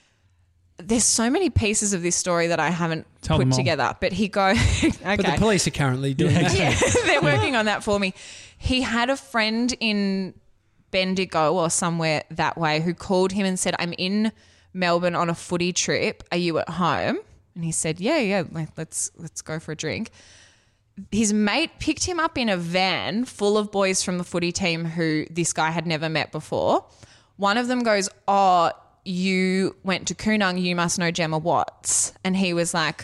There's so many pieces of this story that I haven't Tell them put all. together, but he go okay. But the police are currently doing Yeah, that. Yeah, they're working on that for me. He had a friend in Bendigo or somewhere that way who called him and said, "I'm in Melbourne on a footy trip. Are you at home?" And he said, "Yeah, yeah, like, let's let's go for a drink." His mate picked him up in a van full of boys from the footy team who this guy had never met before. One of them goes, "Oh, you went to Coonung, you must know Gemma Watts." And he was like,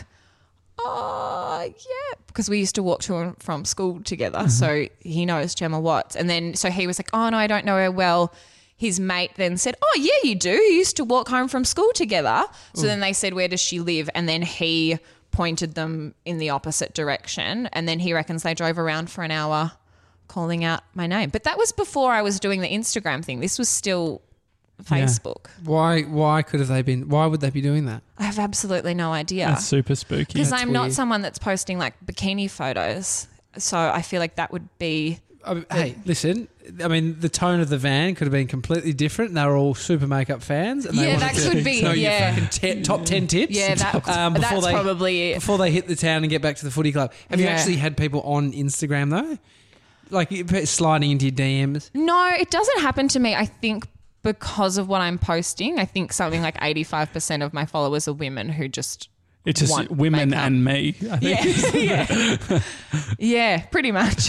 "Oh, yeah," because we used to walk to and from school together. So he knows Gemma Watts. And then, so he was like, "Oh, no, I don't know her well." His mate then said, "Oh, yeah, you do. You used to walk home from school together." So then they said, "Where does she live?" And then he pointed them in the opposite direction. And then he reckons they drove around for an hour calling out my name. But that was before I was doing the Instagram thing. This was still Facebook. Why? Why could have they been? Why would they be doing that? I have absolutely no idea. That's super spooky. Because That's I'm not weird. someone that's posting like bikini photos. So I feel like that would be. I mean, hey, listen. I mean, the tone of the van could have been completely different. They were all super makeup fans. And they Yeah, wanted that to could be, know yeah. your fucking te- top ten tips. Yeah, that, um, before that's they, probably it. before they hit the town and get back to the footy club. Have you Yeah. actually had people on Instagram though? like sliding into your D Ms? No, it doesn't happen to me. I think because of what I'm posting, I think something like eighty-five percent of my followers are women who just It's just want women makeup. and me. I think. Yeah, yeah. Yeah, pretty much.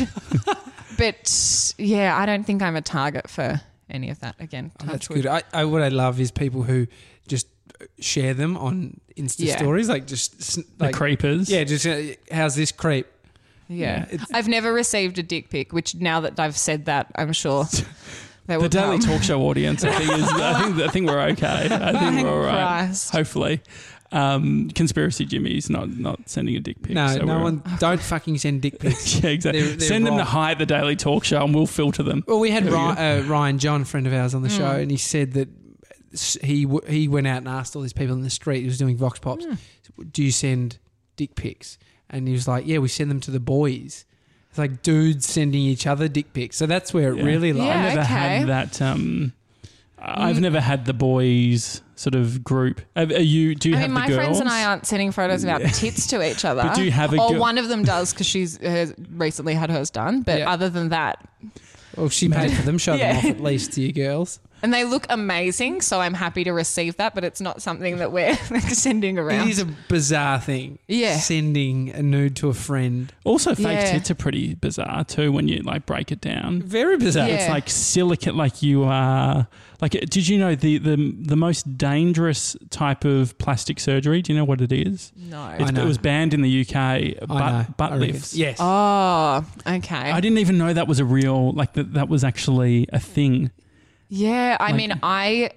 But yeah, I don't think I'm a target for any of that. Again, Oh, that's touch wood. good. I, I what I love is people who just share them on Insta Yeah. stories, like just s- The like creepers. yeah, just uh, how's this creep? Yeah, Yeah, it's- I've never received a dick pic. Which now that I've said that, I'm sure they The will Daily come. Talk Show audience, I think, is, I think, I think we're okay. I think Thank we're all right. Christ. Hopefully. Um, Conspiracy Jimmy's not, not sending a dick pic. No, so no we're- one. Don't fucking send dick pics. Yeah, exactly. They're- they're Send them to wrong. hi at the Daily Talk Show and we'll filter them. Well, we had There we Ryan, uh, Ryan John, a friend of ours, on the Hmm. show, and he said that s- he w- he went out and asked all these people in the street. He was doing Vox Pops. Do you send dick pics? And he was like, yeah, we send them to the boys. It's like dudes sending each other dick pics. So that's where it Yeah. really lies. Yeah. I've never okay. had that. Um, I've never had the boys sort of group. Are, are you? Do you I have mean, the my girls? friends and I aren't sending photos of our tits to each other. But do you have a Or girl- one of them does because she's uh, recently had hers done. But Yeah. other than that, Well, she paid for them. Show Yeah. them off at least to you girls. and they look amazing, so I'm happy to receive that. But it's not something that we're sending around. It is a bizarre thing. Yeah. Sending a nude to a friend. Also, fake Yeah. tits are pretty bizarre too when you like break it down. Very bizarre. Yeah. It's like silicate, like you are. Like, did you know the, the the most dangerous type of plastic surgery? Do you know what it is? no. It's, know. it was banned in the U K. I know. Butt, butt I reckon. lifts. Yes. Oh, okay. I didn't even know that was a real, like that. That was actually a thing. yeah, I Like- mean, I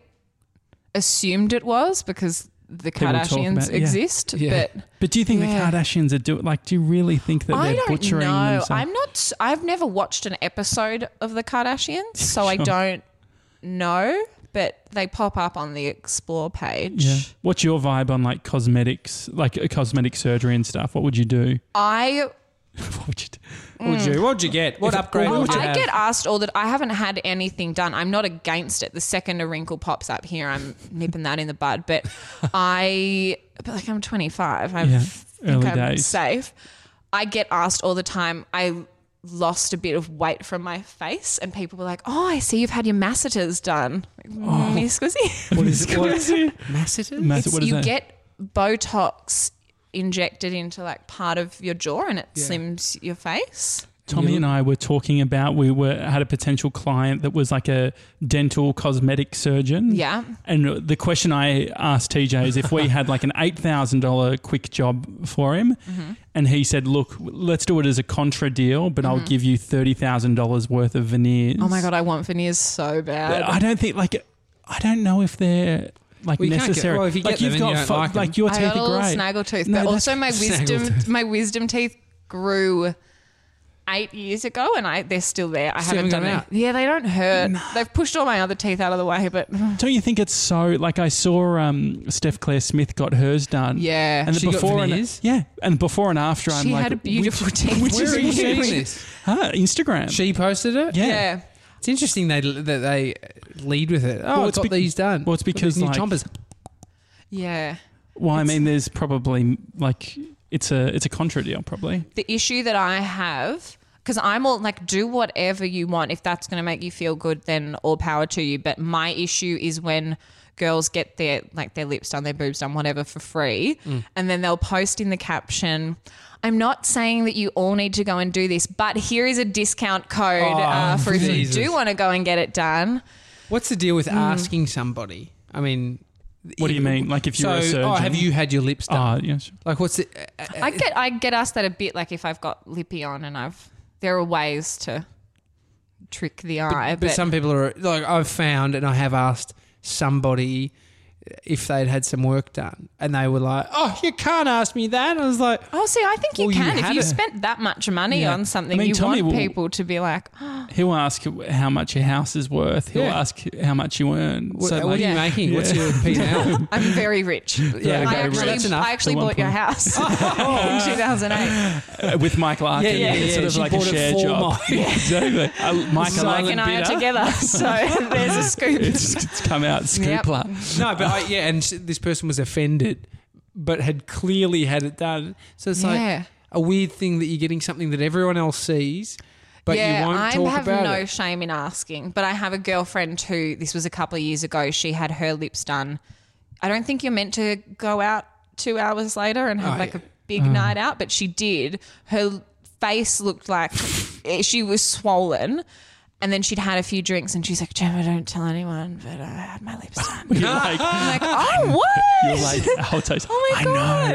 assumed it was because the People talk Kardashians about it, yeah. exist, Yeah. but But do you think Yeah. the Kardashians are doing? Like, do you really think that I they're don't butchering know. themselves? I'm not. I've never watched an episode of the Kardashians, so I Sure. don't know. But they pop up on the Explore page. Yeah. What's your vibe on like cosmetics, like uh, cosmetic surgery and stuff? What would you do? I What would you do? What would you? What'd you get? What If- upgrade what well, would you I have? get asked all that. I haven't had anything done. I'm not against it. The second a wrinkle pops up here, I'm nipping that in the bud. But I, but like I'm twenty-five. I Yeah, think early I'm days. safe. I get asked all the time. I lost a bit of weight from my face, and people were like, "Oh, I see you've had your masseters done." Like, Oh. Miss Squizzy. What is it? What? Masseter? Matt, It's- what is you that? get Botox injected into like part of your jaw, and it Yeah. slims your face. Tommy You- and I were talking about we were had a potential client that was like a dental cosmetic surgeon. Yeah. And the question I asked T J is if we had like an eight thousand dollars quick job for him, Mm-hmm. and he said, "Look, let's do it as a contra deal, but I'll give you thirty thousand dollars worth of veneers." Oh my god, I want veneers so bad. I don't think like I don't know if they're like Well, you can't get- necessary. well, if you like get them you've and you got don't fu- like them. like your I teeth got a are little great. snaggle tooth, No, but that's- also my wisdom Snaggletooth. my wisdom teeth grew eight years ago, and I they're still there. I Still haven't haven't done come it. Yeah, they don't hurt. They've pushed all my other teeth out of the way, but Don't you think it's so like I saw um, Steph Claire Smith got hers done. yeah, And the She got before and veneers? yeah, and before and after I'm she like had a beautiful which, teeth. which Where is are you really- seeing this? Huh, Instagram. She posted it. yeah. yeah. It's interesting they that they lead with it. Oh, Well, I've it's got bec- these done. well, it's Got these because, new like- chompers. Yeah. Well, I mean, there's probably like it's a it's a contra deal probably. The issue that I have, because I'm all like, do whatever you want. If that's going to make you feel good, then all power to you. But my issue is when girls get their like their lips done, their boobs done, whatever for free, and then they'll post in the caption, "I'm not saying that you all need to go and do this, but here is a discount code Oh, uh, for if Jesus. you do want to go and get it done." What's the deal with asking somebody? I mean, What do you mean? Like if you're so, a surgeon? oh, have you had your lips done? Ah, yes. Like, what's it? Uh, I get I get asked that a bit, like if I've got lippy on, and I've there are ways to trick the eye, but, but some people are like, I've found, and I have asked somebody if they'd had some work done, and they were like, "Oh, you can't ask me that." And I was like, Oh, see, I think you Well, you can. if had you it. spent that much money Yeah. on something, I mean, you Tommy want will- people to be like, He'll ask how much your house is worth. He'll Yeah. ask how much you earn. "What, So, what like, are you Yeah. making? What's Yeah. your P and L?" I'm very rich. Yeah, I okay, well, actually, that's enough. I actually The one bought your point. house in two thousand eight. uh, with Mike Larkin, Yeah, yeah, it's yeah. sort of She like a bought it share for job. Mike. Exactly. Uh, Mike and Mike Larkin and I are bidder. together, so there's a scoop. It's, it's come out Yep. scoopla. No, but I, yeah, and s- this person was offended, but had clearly had it done. So it's Yeah. like a weird thing that you're getting something that everyone else sees. but yeah, you won't I talk have about no it. shame in asking. But I have a girlfriend who, this was a couple of years ago, she had her lips done. I don't think you're meant to go out two hours later and have Oh, like yeah. a big night out, but she did. Her face looked like she was swollen. And then she'd had a few drinks and she's like, Gemma, don't tell anyone, but I had my lips done. You're like, I'm like, oh, what? you're like, I'll taste. Oh my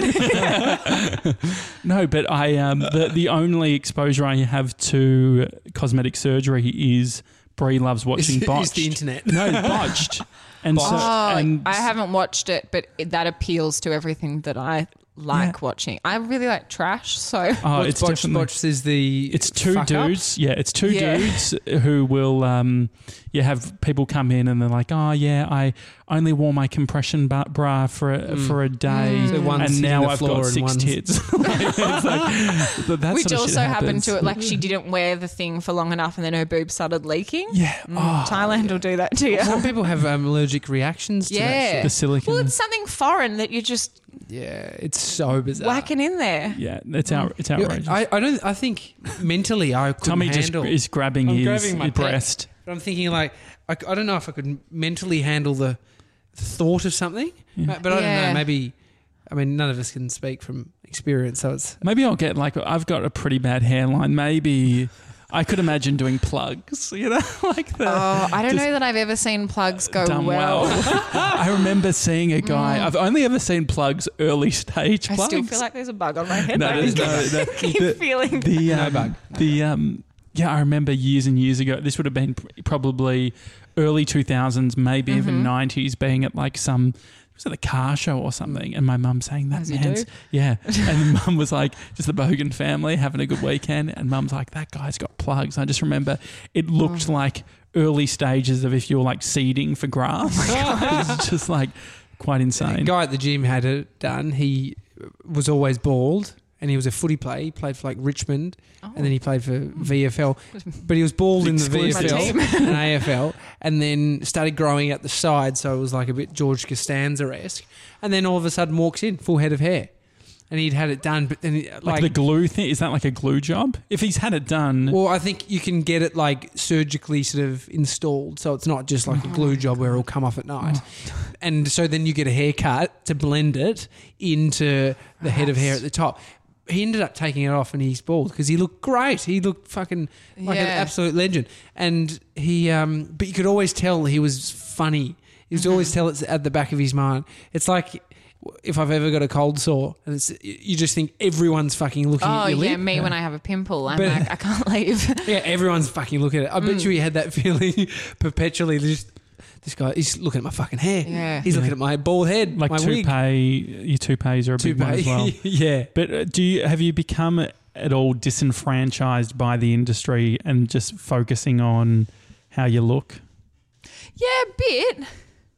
I know. No, but I um the the only exposure I have to cosmetic surgery is Brie loves watching It's- Botched. it's the internet. No, Botched. And so Oh, and I haven't watched it, but it, that appeals to everything that I like Yeah. watching. I really like trash, so oh, What's it's botched, definitely botched is the it's two fuck dudes. ups? Yeah, it's two Yeah. dudes who will um yeah have people come in and they're like, oh yeah, I only wore my compression ba- bra for a, for a day, So one's and hitting now the I've floor got and six one's- tits. Like, it's like, but that which sort of also shit happened happens. to it. Like she didn't wear the thing for long enough, and then her boobs started leaking. Yeah. Mm, Oh, Thailand will do that to you. Some people have um, allergic reactions to that Yeah. shit. the silicon. Well, it's something foreign that you're just Yeah, it's so bizarre. whacking in there. yeah, it's out. It's You know, outrageous. I, I don't. I think mentally I couldn't Tommy just handle. is grabbing I'm his, grabbing my his pec. breast. But I'm thinking like I, I don't know if I could mentally handle the thought of something. But, but I don't Yeah. know. Maybe I mean none of us can speak from experience, so it's Maybe I'll get like I've got a pretty bad hairline. Maybe I could imagine doing plugs. You know, like the. Oh, I don't just know that I've ever seen plugs go done well. well. I remember seeing a guy. I've only ever seen plugs early stage I plugs. still feel like there's a bug on my head. no, though. there's no. no keep the, feeling. the um, No bug. The um, yeah, I remember years and years ago. This would have been pr- probably early two thousands, maybe Mm-hmm. even nineties. Being at like some. Was it a car show or something? And my mum saying that As you man's do. yeah. And mum was like, just the Bogan family having a good weekend. And mum's like, that guy's got plugs. I just remember it looked Oh. like early stages of if you're like seeding for grass. It's just like quite the insane. guy at the gym had it done. He was always bald, and he was a footy player. He played for like Richmond, and then he played for V F L. But he was bald in the V F Exclusive. L and A F L, and then started growing at the side, so it was like a bit George Costanza-esque. And then all of a sudden walks in, full head of hair. And he'd had it done, but then he, Like, like, the glue thing, is that like a glue job? If he's had it done, well, I think you can get it like surgically sort of installed, so it's not just like a glue job where it'll come off at night. And so then you get a haircut to blend it into the head of hair at the top. He ended up taking it off and he's bald because he looked great. He looked fucking like an Yeah. absolute legend. And he, um, but you could always tell he was funny. You could always tell it's at the back of his mind. It's like if I've ever got a cold sore and it's, you just think everyone's fucking looking Oh at your yeah, lip. me when I have a pimple, I'm But- like I can't leave. Yeah, everyone's fucking looking at it. I bet you he had that feeling perpetually. Just this guy, he's looking at my fucking hair. Yeah. He's looking at my bald head, like my wig. toupee, your toupees are a big one as well. yeah. But uh, do you have you become at all disenfranchised by the industry and just focusing on how you look? Yeah, a bit.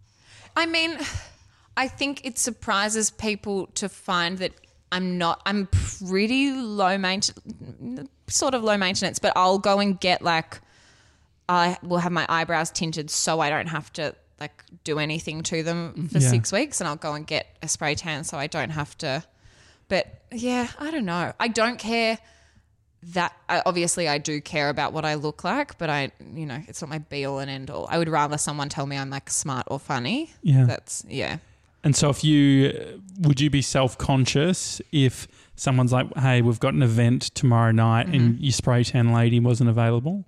I mean, I think it surprises people to find that I'm not, I'm pretty low maintenance, sort of low maintenance, but I'll go and get like, I will have my eyebrows tinted so I don't have to like do anything to them for Yeah. six weeks and I'll go and get a spray tan so I don't have to. But yeah, I don't know. I don't care that I, obviously I do care about what I look like, but I, you know, it's not my be all and end all. I would rather someone tell me I'm like smart or funny. Yeah. That's, yeah. And so, if you would you be self conscious if someone's like, "Hey, we've got an event tomorrow night," and your spray tan lady wasn't available?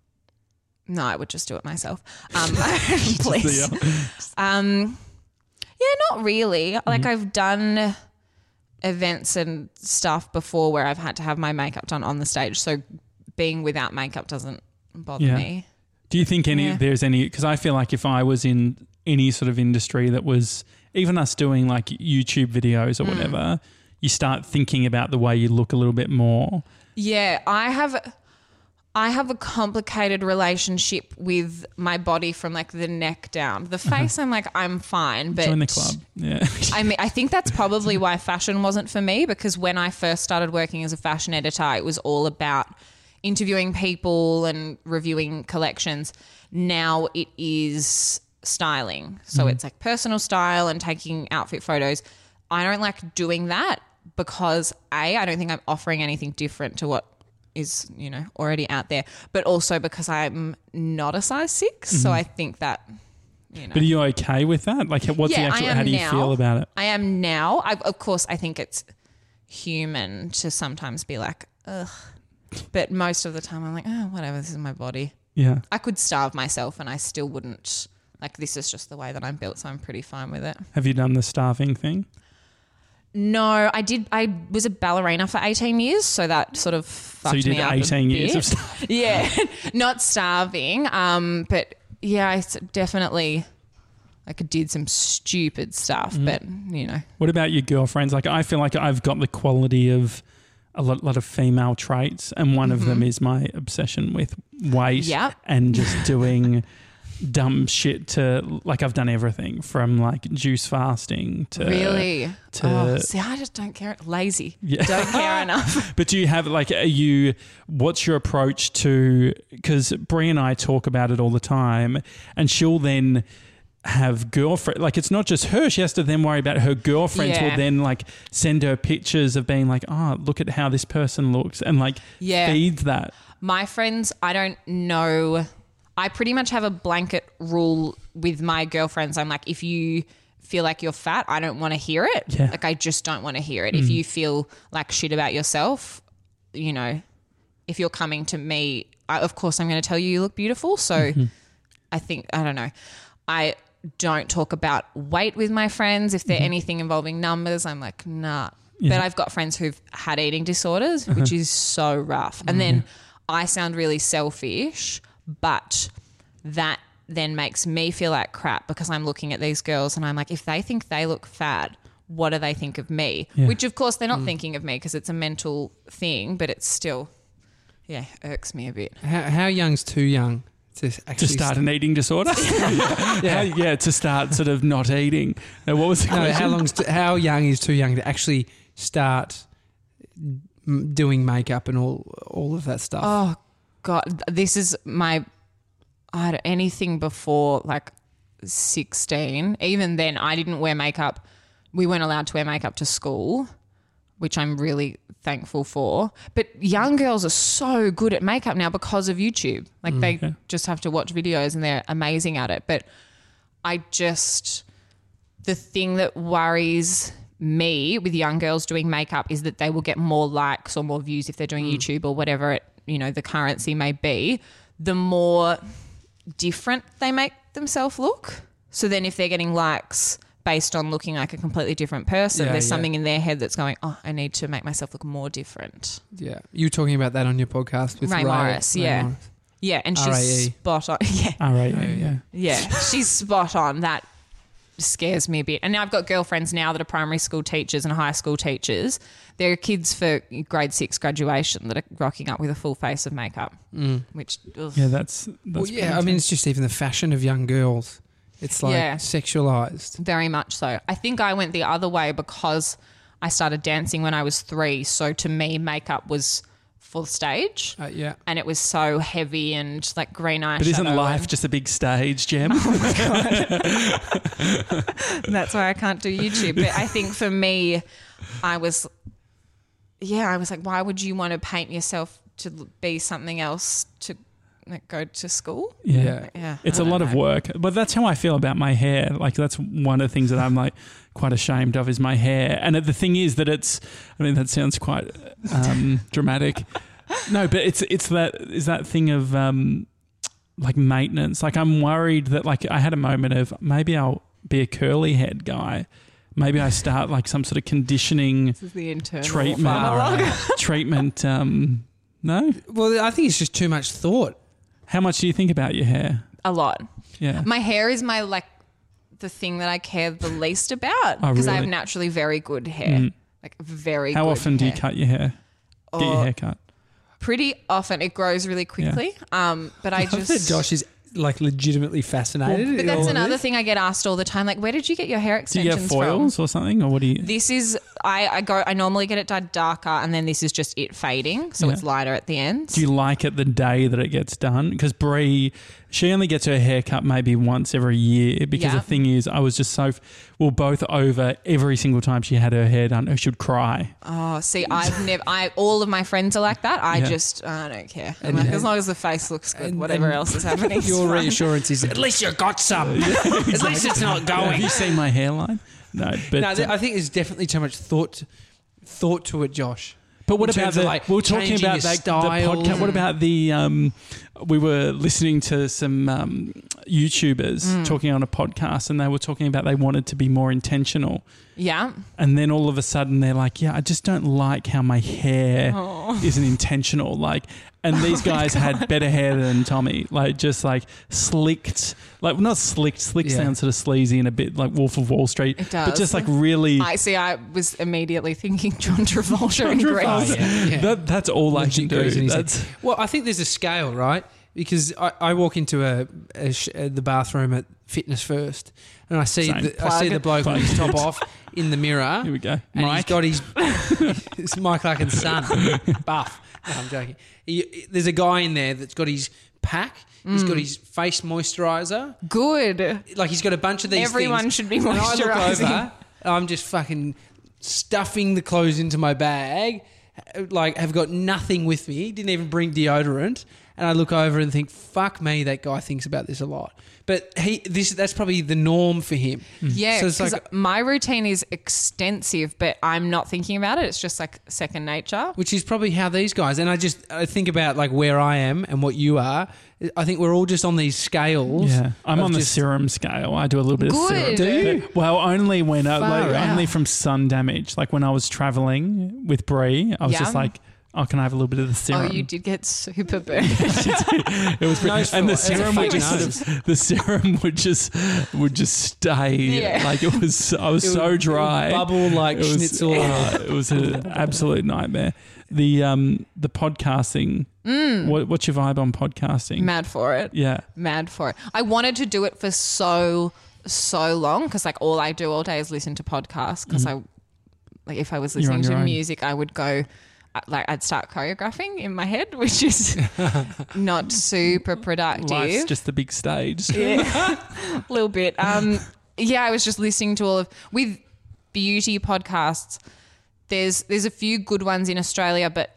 No, I would just do it myself. Um, please. Yeah. Um, yeah, not really. Like I've done events and stuff before where I've had to have my makeup done on the stage. So being without makeup doesn't bother Yeah. me. Do you think any Yeah. there's any? Because I feel like if I was in any sort of industry that was even us doing like YouTube videos or Mm. whatever, you start thinking about the way you look a little bit more. Yeah, I have I have a complicated relationship with my body from like the neck down. The face I'm like I'm fine, but Join the club. Yeah. I mean, I think that's probably why fashion wasn't for me, because when I first started working as a fashion editor, it was all about interviewing people and reviewing collections. Now it is styling. So it's like personal style and taking outfit photos. I don't like doing that because A, I don't think I'm offering anything different to what is, you know, already out there, but also because I'm not a size six. So I think that, you know. But are you okay with that? Like, what's Yeah, the actual, I am how do you now. feel about it? I am now. I, of course, I think it's human to sometimes be like, ugh. But most of the time I'm like, oh, whatever, this is my body. Yeah. I could starve myself and I still wouldn't. Like, this is just the way that I'm built, so I'm pretty fine with it. Have you done the starving thing? No, I did. I was a ballerina for eighteen years, so that sort of fucked So you did me up a eighteen years bit. of starving. Yeah, not starving. Um, but yeah, I s- definitely like did some stupid stuff. Mm-hmm. But you know, What about your girlfriends? Like, I feel like I've got the quality of a lot, lot of female traits, and one of them is my obsession with weight Yep. and just doing dumb shit to, like, I've done everything from like juice fasting to really. to- oh, see, I just don't care. Lazy. Yeah. Don't care enough. But do you have like, are you, what's your approach to, because Brie and I talk about it all the time, and she'll then have girlfriend, like, it's not just her, she has to then worry about her girlfriends Yeah. will then like send her pictures of being like, oh, look at how this person looks, and like Yeah. feeds that. My friends, I don't know. I pretty much have a blanket rule with my girlfriends. I'm like, if you feel like you're fat, I don't want to hear it. Yeah. Like, I just don't want to hear it. If you feel like shit about yourself, you know, if you're coming to me, I, of course I'm going to tell you you look beautiful. So I think, I don't know. I don't talk about weight with my friends. If they're anything involving numbers, I'm like, nah. Yeah. But I've got friends who've had eating disorders, which is so rough. And then I sound really selfish, but that then makes me feel like crap because I'm looking at these girls and I'm like, if they think they look fat, what do they think of me? Yeah. Which, of course, they're not thinking of me because it's a mental thing, but it's still, yeah, irks me a bit. How, how young's too young to actually To start an eating disorder? yeah. Yeah. How- yeah, to start sort of not eating. Now, what was the No, question? how long's too, how young is too young to actually start m- doing makeup and all all of that stuff? Oh, God, this is my, I don't, anything before like sixteen, even then I didn't wear makeup. We weren't allowed to wear makeup to school, which I'm really thankful for. But young girls are so good at makeup now because of YouTube. Like they Okay. just have to watch videos and they're amazing at it. But I just, the thing that worries me with young girls doing makeup is that they will get more likes or more views if they're doing YouTube or whatever it, you know, the currency may be, the more different they make themselves look. So then if they're getting likes based on looking like a completely different person, Yeah, there's yeah. something in their head that's going, oh, I need to make myself look more different. Yeah, you were talking about that on your podcast with Ray Ray Morris, Ray yeah. Morris. Yeah, and R A E. she's spot on. Yeah, All right, yeah, yeah. yeah, she's spot on. That scares me a bit. And now I've got girlfriends now that are primary school teachers and high school teachers. There are kids for grade six graduation that are rocking up with a full face of makeup, Mm. which ugh. Yeah, that's, that's Well, pretty yeah, I mean, intense. it's just even the fashion of young girls. It's like Yeah. sexualized. Very much so. I think I went the other way because I started dancing when I was three. So to me, makeup was for the stage. Uh, yeah. And it was so heavy and like green eyeshadow. But isn't life and- just a big stage, Gem? That's why I can't do YouTube. But I think for me, I was, yeah, I was like, why would you want to paint yourself to be something else to like go to school? Yeah. Yeah. Yeah, It's I a don't lot of know. work. But that's how I feel about my hair. Like, that's one of the things that I'm like quite ashamed of is my hair. And the thing is that it's, I mean, that sounds quite um, dramatic. No, but it's it's that is that thing of um, like maintenance. Like, I'm worried that, like, I had a moment of maybe I'll be a curly head guy. Maybe I start like some sort of conditioning This is the internal treatment. monologue. treatment. Um, no? Well, I think it's just too much thought. How much do you think about your hair? A lot. Yeah. My hair is my like the thing that I care the least about Oh, because I have really? naturally very good hair. Mm. Like very How good often do you hair. cut your hair? Get your Oh, hair cut? Pretty often. It grows really quickly. Um, but I I love that just Josh is like legitimately fascinated. But in that's all of another this. thing I get asked all the time. Like, where did you get your hair Do you extensions get foils from? or something, or what do you? This is I, I go I normally get it dyed darker and then this is just it fading. So Yeah. it's lighter at the ends. Do you like it the day that it gets done? Because Brie, She only gets her hair cut maybe once every year because Yeah. the thing is, I was just so, we we're both over every single time she had her hair done, she would cry. Oh, see, I've never. I all of my friends are like that. I Yeah. just I don't care. I'm And- like, and- as long as the face looks good, and- whatever and else is happening. is Your fine. reassurance is, at least you got some. At least it's not Have going. you seen my hairline? No, but No, th- uh, I think there's definitely too much thought thought to it, Josh. But what in about terms of, the? like, we we're talking changing about your that, the styles podcast. What and- about the? Um, we were listening to some um, YouTubers Mm. talking on a podcast, and they were talking about they wanted to be more intentional. Yeah. And then all of a sudden they're like, "Yeah, I just don't like how my hair Oh. isn't intentional." Like, and these guys had better hair than Tommy, like just like slicked, like not slicked. Slicked Yeah. sounds sort of sleazy and a bit like Wolf of Wall Street, It but does. just like really. I see. I was immediately thinking John Travolta in Grease. Oh, yeah, yeah. That, that's all I can Legit goes in do. his head. That's, Well, I think there's a scale, right? Because I, I walk into a, a sh- uh, the bathroom at Fitness First, and I see Same. the, I see Plug. the bloke with his top off in the mirror. here we go. And Mike. he's got his it's Mike Larkin's son, Buff. No, I'm joking. He, there's a guy in there that's got his pack. He's got his face moisturizer. Good. Like he's got a bunch of these. Everyone things. should be And I look moisturising. over. I'm just fucking stuffing the clothes into my bag. Like have got nothing with me. Didn't even bring deodorant. And I look over and think, fuck me, that guy thinks about this a lot. But he, this that's probably the norm for him. Yeah, So it's because like- my routine is extensive, but I'm not thinking about it. It's just like second nature. Which is probably how these guys, and I just I think about like where I am and what you are. I think we're all just on these scales. Yeah, I'm of on the just- serum scale. I do a little bit Good. of serum. Do you? But- well, only when I, Far like, out. only from sun damage. Like when I was traveling with Brie, I was Yeah. just like, "Oh, can I have a little bit of the serum?" Oh, you did get super burned. It was pretty, Nose and the full. It's a serum would fake just nose. the serum would just would just stay. Yeah. Like it was. I was It so would- it dry. would bubble like It was, schnitzel. uh, it was an absolute nightmare. The um the podcasting. What, what's your vibe on podcasting? Mad for it. Yeah. Mad for it. I wanted to do it for so so long because like all I do all day is listen to podcasts because I like if I was You're on listening to your own. music I would go uh, like I'd start choreographing in my head, which is not super productive. Life's just a big stage. Yeah, a little bit. Um, yeah, I was just listening to all of with beauty podcasts. There's there's a few good ones in Australia, but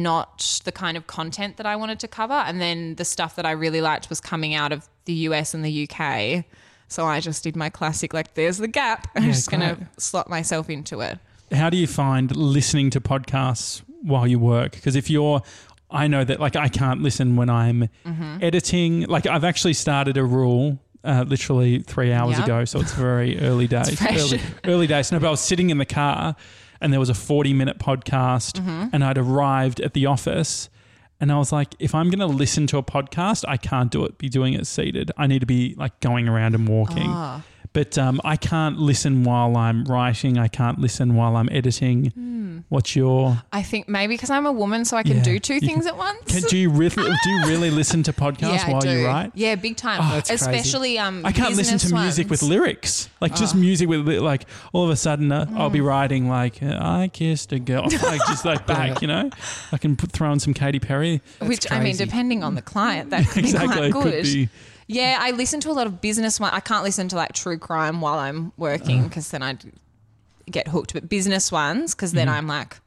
not the kind of content that I wanted to cover. And then the stuff that I really liked was coming out of the U S and the U K. So I just did my classic, like, there's the gap. I'm Yeah, just going to great. slot myself into it. How do you find listening to podcasts while you work? Because if you're, I know that like I can't listen when I'm Mm-hmm. editing. Like I've actually started a rule uh, literally three hours Yep. ago, so it's very early days. fresh. Early, early days. No, but I was sitting in the car and there was a forty minute podcast Mm-hmm. and I'd arrived at the office and I was like, if I'm going to listen to a podcast, I can't do it, be doing it seated. I need to be like going around and walking. Ah. But um, I can't listen while I'm writing. I can't listen while I'm editing. Hmm. What's your? I think maybe because I'm a woman, so I can Yeah, do two you things can- at once. Can, do you really? Do you really listen to podcasts yeah, I while do. you write? Yeah, big time. Oh, that's crazy. Especially um, I can't listen to business music with ones. lyrics. Like just Ah. music with li- like all of a sudden uh, I'll Mm. be writing like uh, I kissed a girl, like just like back, you know. I can put, throw in some Katy Perry. Which I mean, crazy. depending on the client, that could Exactly, be quite it good. could be. Yeah, I listen to a lot of business one. I can't listen to like true crime while I'm working Uh-huh. because then I'd get hooked. But business ones, because then Mm-hmm. I'm like,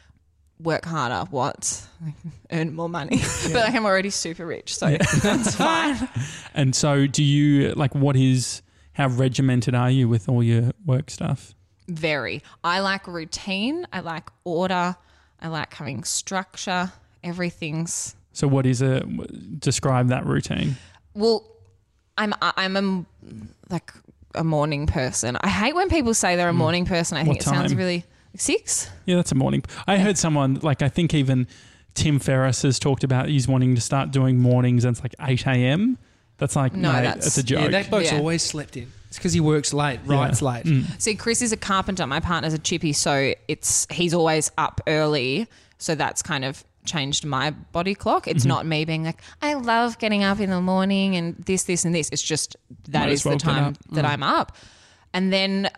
work harder, what? Earn more money. But like I'm already super rich, so that's fine. And so, do you like? What is? How regimented are you with all your work stuff? Very. I like routine. I like order. I like having structure. Everything's So, what is a? Describe that routine. well. I'm I'm a like a morning person. I hate when people say they're a morning person. I think Mm. What it sounds time? really six. Yeah, that's a morning. I heard someone like I think even Tim Ferriss has talked about he's wanting to start doing mornings and it's like eight a.m. That's like No, mate, that's- that's a joke. Yeah, that bloke's Yeah. always slept in. It's because he works late, writes late. Mm. See, Chris is a carpenter. My partner's a chippy, so it's he's always up early. So that's kind of changed my body clock. It's Mm-hmm. not me being like, I love getting up in the morning and this, this, and this. It's just that Might is as well the get time up. that I'm up. And then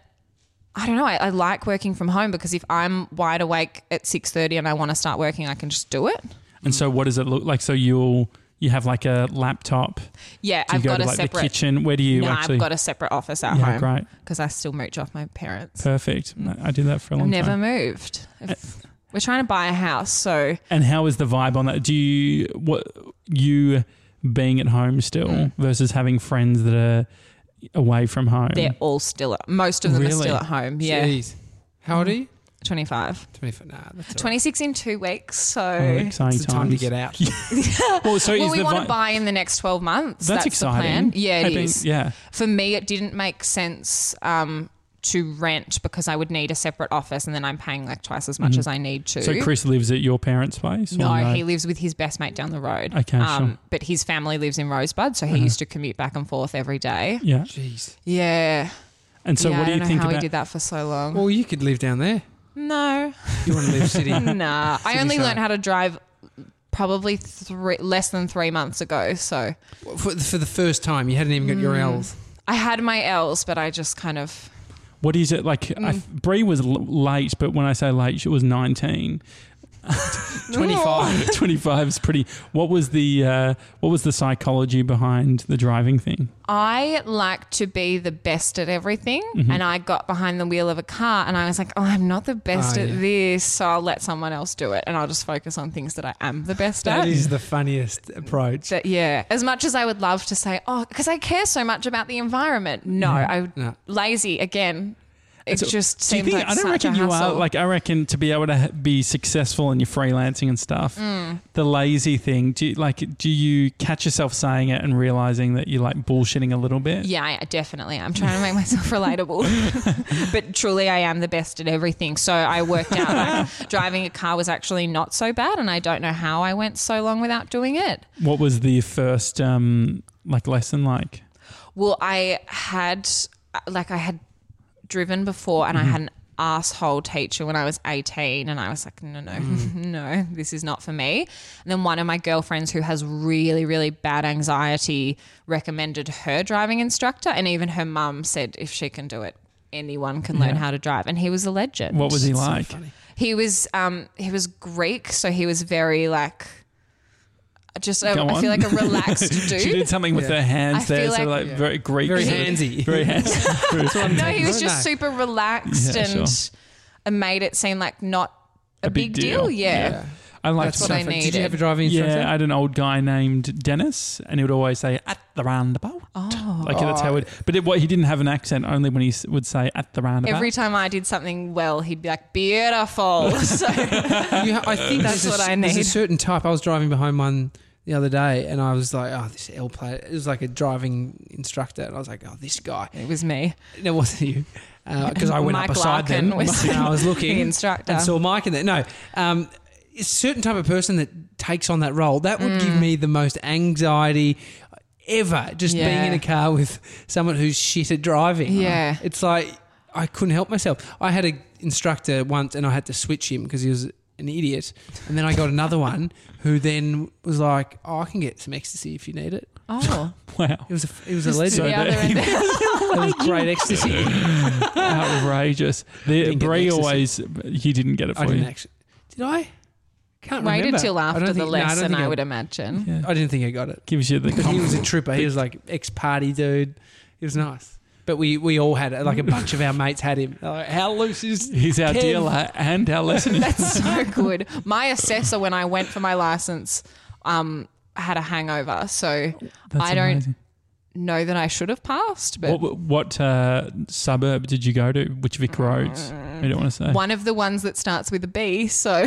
I don't know. I, I like working from home because if I'm wide awake at six thirty and I want to start working, I can just do it. And so, what does it look like? So you'll you have like a laptop. Yeah, Do you I've go got to a like separate the kitchen? Where do you no, actually? I've got a separate office at Yeah, home. great. Because I still mooch off my parents. Perfect. I did that for a I've long never time. moved. If- we're trying to buy a house, so And how is the vibe on that? Do you what you being at home still Mm. versus having friends that are away from home? they're all still at, most of them Really? are still at home. Yeah. Jeez. How old are you? twenty-five. twenty-four. Nah, that's all right. twenty-six in two weeks, so Oh, exciting It's the time to times. get out. Well, so well, is we the want vi- to buy in the next twelve months. That's, That's, exciting. the plan. Yeah, it Having- is. Yeah. For me, it didn't make sense um, to rent because I would need a separate office, and then I'm paying like twice as much as I need to. Mm-hmm. So Chris lives at your parents' place? or No, he lives with his best mate down the road. Um, Okay, sure. But his family lives in Rosebud, so he used to commute back and forth every day. Yeah. Jeez. Yeah. And so yeah, what do I you don't think know how about? he did that for so long. Well, you could live down there. no. You want to live city. Nah. I City only side. learned how to drive probably three, less than three months ago. So For, for the first time, you hadn't even got your Mm. L's. I had my L's, but I just kind of. What is it like? I, Mm. Bree was l- late, but when I say late, she was nineteen. twenty-five. twenty-five is pretty. What was the uh, what was the psychology behind the driving thing? I like to be the best at everything, Mm-hmm. and I got behind the wheel of a car, and I was like, "Oh, I'm not the best Oh, at yeah. this, so I'll let someone else do it, and I'll just focus on things that I am the best That at." is the funniest approach. That- yeah, as much as I would love to say, "Oh, because I care so much about the environment," no, I No. lazy again. It So, just do you seems think, like I don't such reckon a you are hassle. like I reckon to be able to ha- be successful in your freelancing and stuff. Mm. The lazy thing. Do you, like do you catch yourself saying it and realizing that you're like bullshitting a little bit? Yeah, I definitely. I'm trying to make myself relatable. But truly, I am the best at everything. So I worked out like, driving a car was actually not so bad, and I don't know how I went so long without doing it. What was the first um, like lesson like? Well, I had, like, I had driven before, and I had an asshole teacher when I was eighteen, and I was like, no, no, no, this is not for me. And then one of my girlfriends who has really, really bad anxiety recommended her driving instructor, and even her mum said if she can do it, anyone can learn Yeah. how to drive. And he was a legend. What was he like? He was um he was Greek, so he was very like just a, Go I on. feel like a relaxed dude. She did something with Yeah. her hands I there, feel so like- like very Greek, Very handsy. very handsy. No, he was No, just no. super relaxed Yeah, and sure. and made it seem like not a, A big big, deal. deal. Yeah. I like That's what I Did you needed. have a driving instructor? Yeah, I had an old guy named Dennis, and he would always say "at the roundabout." Oh. Like that's how it. But it, what he didn't have an accent. Only when he s- would say "at the roundabout." Every time I did something well, he'd be like, beautiful. So, You, I think That's there's a, what I There's a need. certain type. I was driving behind one the other day, and I was like, "Oh, this L plate." It was like a driving instructor, and I was like, "Oh, this guy." it was me. No, it wasn't you, because I went Mike up beside Larkin them was and I was looking the instructor. and saw Mike in there. No, um, it's a certain type of person that takes on that role. That would Mm. give me the most anxiety ever. Just being Yeah. in a car with someone who's shit at driving. Yeah. It's like I couldn't help myself. I had an instructor once, and I had to switch him because he was an idiot. And then I got another one who then was like, "Oh, I can get some ecstasy if you need it." Oh. Wow, It was a, it was a To legend. the other end. It was great ecstasy. outrageous. The Didn't get Brie the always he didn't get it for I didn't you. actually. Did I? Can't Waited remember. till I don't after the think- no, I don't lesson, think I would imagine. Yeah. I didn't think I got it. Gives you the. But he was a confidence. trooper. He was like ex-party dude. He was nice. But we, we all had it. Like a bunch of our mates had him. They're like, how loose is He's our Kev? dealer and our lesson. That's so good. My assessor, when I went for my license, um, had a hangover. So That's I don't amazing. know that I should have passed. But What, what uh, suburb did you go to? Which Vic roads? I don't want to say. one of the ones that starts with a B, so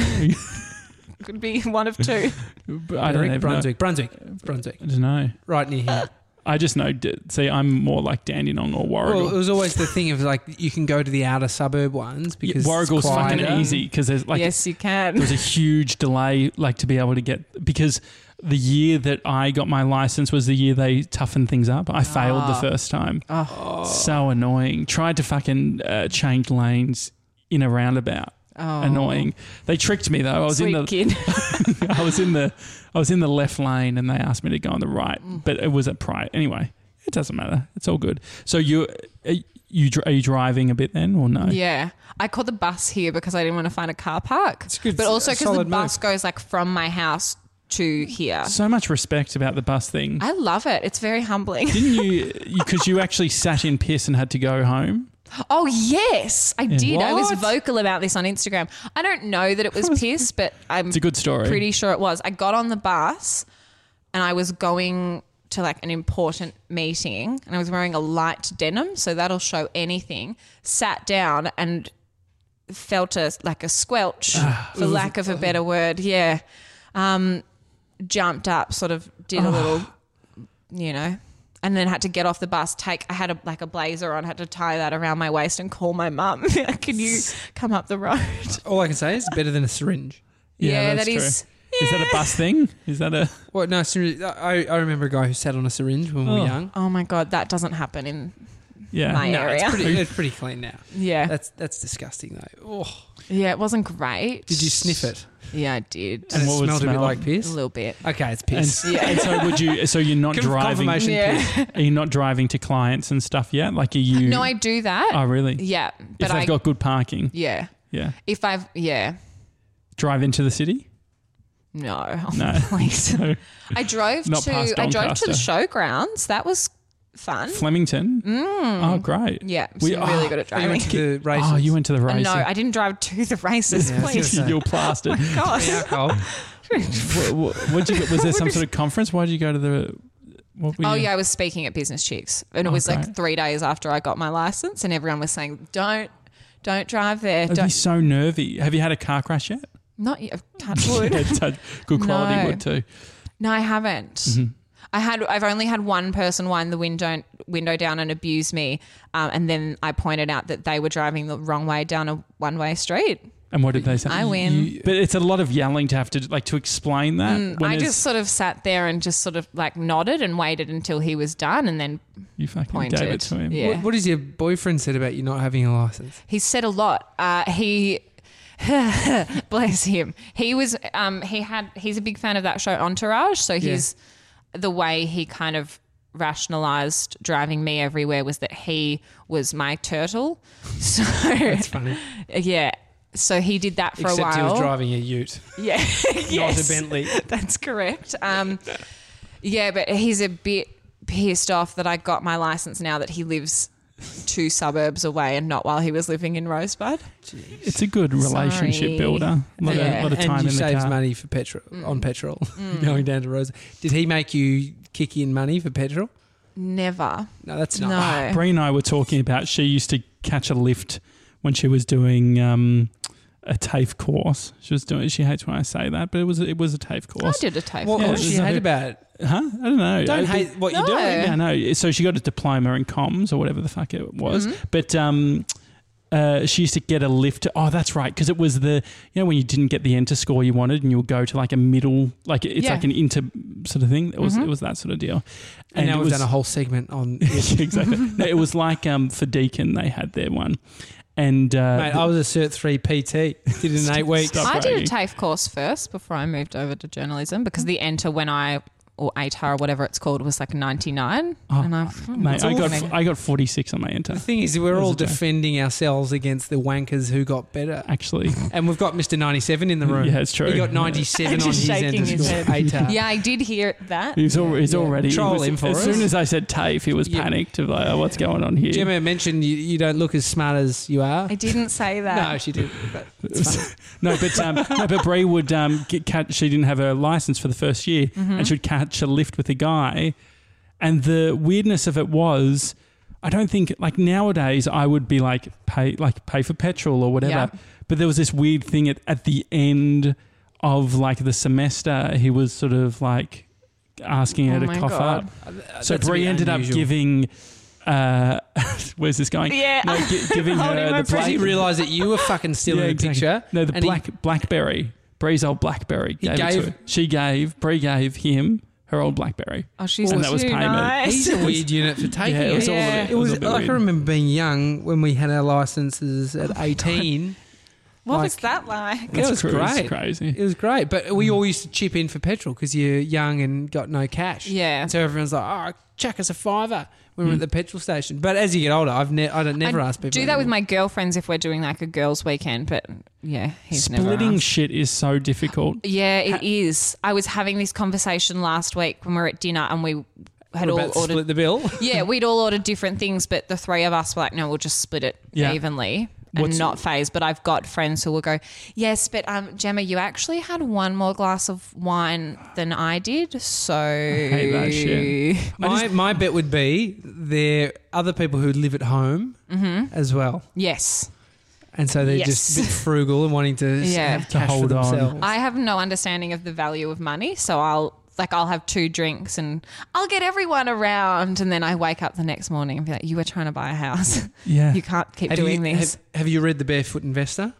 could be one of two. But I don't even Brunswick. Brunswick. Brunswick. know. I don't know. Right near here. I just know. d- See, I'm more like Dandenong or Warrigal. Well, it was always the thing of like you can go to the outer suburb ones Yeah, because Warrigal's it's fucking quieter. easy because there's like yes, you there can. was a huge delay, like to be able to get because the year that I got my license was the year they toughened things up. I failed the Ah. first time. Oh, So annoying. Tried to fucking uh, change lanes in a roundabout. oh. Annoying. They tricked me though. I was Sweet in the kid. I was in the I was in the left lane and they asked me to go on the right, Mm. but it was a pri Anyway, it doesn't matter. It's all good. So you are you dr- are you driving a bit then or no? Yeah. I called the bus here because I didn't want to find a car park. It's good. But also A because the solid bus move. goes like from my house to here. So much respect about the bus thing. I love it. It's very humbling. Didn't you? Because you, you actually sat in piss and had to go home. Oh, yes, I did. I was What? vocal about this on Instagram. I don't know that it was piss, but I'm It's a good story. pretty sure it was. I got on the bus and I was going to like an important meeting and I was wearing a light denim, so that'll show anything. Sat down and felt a like a squelch, for lack of a better word. Yeah. Um, jumped up, sort of did a little, you know, and then had to get off the bus, take, I had a, like a blazer on, had to tie that around my waist and call my mum. Can you come up the road? All I can say is better than a syringe. Yeah, that's that true. is- Is that a bus thing? Is that a? Well, no, syringe. I, I remember a guy who sat on a syringe when we were Oh. young. Oh my God, that doesn't happen in Yeah. my No, area. it's pretty, it's pretty clean now. yeah. That's that's disgusting though. Oh, yeah, it wasn't great. did you sniff it? Yeah, I did. And And it what was smelled a bit smell? like A piss. little bit. Okay, it's And, piss. and so would you? So you're not Conf- driving? confirmation Yeah. piss. Are you not driving to clients and stuff yet? Like, are you? No, I do that. Oh, really? Yeah, If but they've I got good parking, yeah. yeah. If I've yeah. Drive into the city. No, No. please. So, I drove Not to past I drove to Doncaster. the showgrounds. That was fun. Flemington. Oh, great. Yeah, so We- I'm really oh, good at Oh, you driving. went to the races. Oh, you went to the Uh, race. no, I didn't drive to the races. Yeah, I was please, gonna say. You're plastered. God. alcohol. what, what, what'd you, was there some sort of conference? Why did you go to the? What were Oh you- yeah, I was speaking at Business Chicks, and it Oh, was like great. three days after I got my license, and everyone was saying, "Don't, don't drive there. I'd be Don't, so nervy. Have you had a car crash yet? not yet. Touch wood." Yeah, touch- good quality No. wood too. No, I haven't. Mm-hmm. I had. I've only had one person wind the window window down and abuse me, um, and then I pointed out that they were driving the wrong way down a one way street. And what did they say? I win. You- but it's a lot of yelling to have to like to explain that. when Mm, I it's- just sort of sat there and just sort of like nodded and waited until he was done, and then you fucking pointed. gave it to him. Yeah. What, what has your boyfriend said about you not having a license? He said a lot. Uh, he, bless him. He was. Um, he had. He's a big fan of that show Entourage. So he's the way he kind of rationalized driving me everywhere was that he was my turtle. So That's funny. yeah. So he did that for Except a while. he was driving a ute, Yeah. not yes. a Bentley. That's correct. Um, yeah, but he's a bit pissed off that I got my license now that he lives two suburbs away and not while he was living in Rosebud. It's a good relationship Sorry. builder. A lot, Yeah. of, lot of And time you in the saves car. money for petrol Mm. on petrol going down to Rosa. Did he make you kick in money for petrol? Never. No, that's not. No. Bree and I were talking about she used to catch a lift when she was doing um, a TAFE course. She was doing. She hates when I say that, but it was it was a TAFE I course. did a TAFE. What, Yeah, what does she there's hate no- about it? Huh? I don't know. Don't I, hate what you're No. doing. Yeah, no. So she got a diploma in comms or whatever the fuck it was. Mm-hmm. But um, uh, she used to get a lift. Oh, that's right, because it was the you know when you didn't get the enter score you wanted, and you'll go to like a middle, like it's Yeah. like an inter sort of thing. It was Mhm. it was that sort of deal. And, now it we've was, done a whole segment on. exactly. No, it was like um, for Deakin they had their one, and uh, Mate, I was a Cert three P T. Did it in eight weeks. Stop I did a bragging. TAFE course first before I moved over to journalism because the enter when I or A T A R or whatever it's called was like ninety-nine. Oh, and I, mate, I got all- I got forty-six on my enter. The thing is, we're That was all a joke. defending ourselves against the wankers who got better. Actually, And we've got Mister ninety-seven in the room. Yeah, it's true. He got Yeah. ninety-seven on Just his shaking enter his score. head. A T A R. Yeah, I did hear that. he's, al- he's Yeah. already he Troll was- him for as us. soon as I said TAFE, he was Yeah. panicked of like, oh, what's going on here? Gemma mentioned you, you don't look as smart as you are. I didn't say that. No, she didn't. But it's funny. no, but um, no, but Bree would um, get catch. She didn't have her license for the first year, Mm-hmm. and she would catch a lift with a guy. And the weirdness of it was, I don't think like nowadays I would be like pay like pay for petrol or whatever. Yeah. But there was this weird thing at at the end of like the semester. He was sort of like asking her Oh to my cough God. up. That's So a Bree bit ended unusual. up giving. Uh, where's this going? Yeah. no, gi- giving Holding her my the breath. He black. realised that you were fucking still Yeah, in the exactly. picture. No, the and he- black blackberry. Bree's old blackberry. He Gave, it gave- to her. She gave. Bree gave him her old blackberry. Oh, she's And that was too payment. nice. He's a weird unit for taking Yeah, it was it. all a Yeah. bit- It was a bit like I weird. remember being young when we had our licenses at eighteen. What Like- was that like? It was cra- it's great. crazy. It was great, but we all used to chip in for petrol because you're young and got no cash. Yeah. And so everyone's like, "Oh, chuck us a fiver when we're at the petrol station." But as you get older, I've ne- I don't never I ask people. do that with anymore. my girlfriends if we're doing like a girls' weekend, but yeah, he's never Splitting asked. shit is so difficult. Yeah, it is. I was having this conversation last week when we were at dinner and we had We're all about to ordered. split the bill. Yeah, we'd all ordered different things, but the three of us were like, no, we'll just split it Yeah. evenly and What's- not phase. But I've got friends who will go, yes, but um, Gemma, you actually had one more glass of wine than I did, so hate that shit. My my bet would be there are other people who live at home as well, yes. and so they're Yes. just a bit frugal and wanting to s- Yeah. have To cash hold for on. themselves. I have no understanding of the value of money, so I'll like I'll have two drinks and I'll get everyone around, and then I wake up the next morning and be like, "You were trying to buy a house. Yeah. You can't keep have doing you, this." Have, have you read The Barefoot Investor?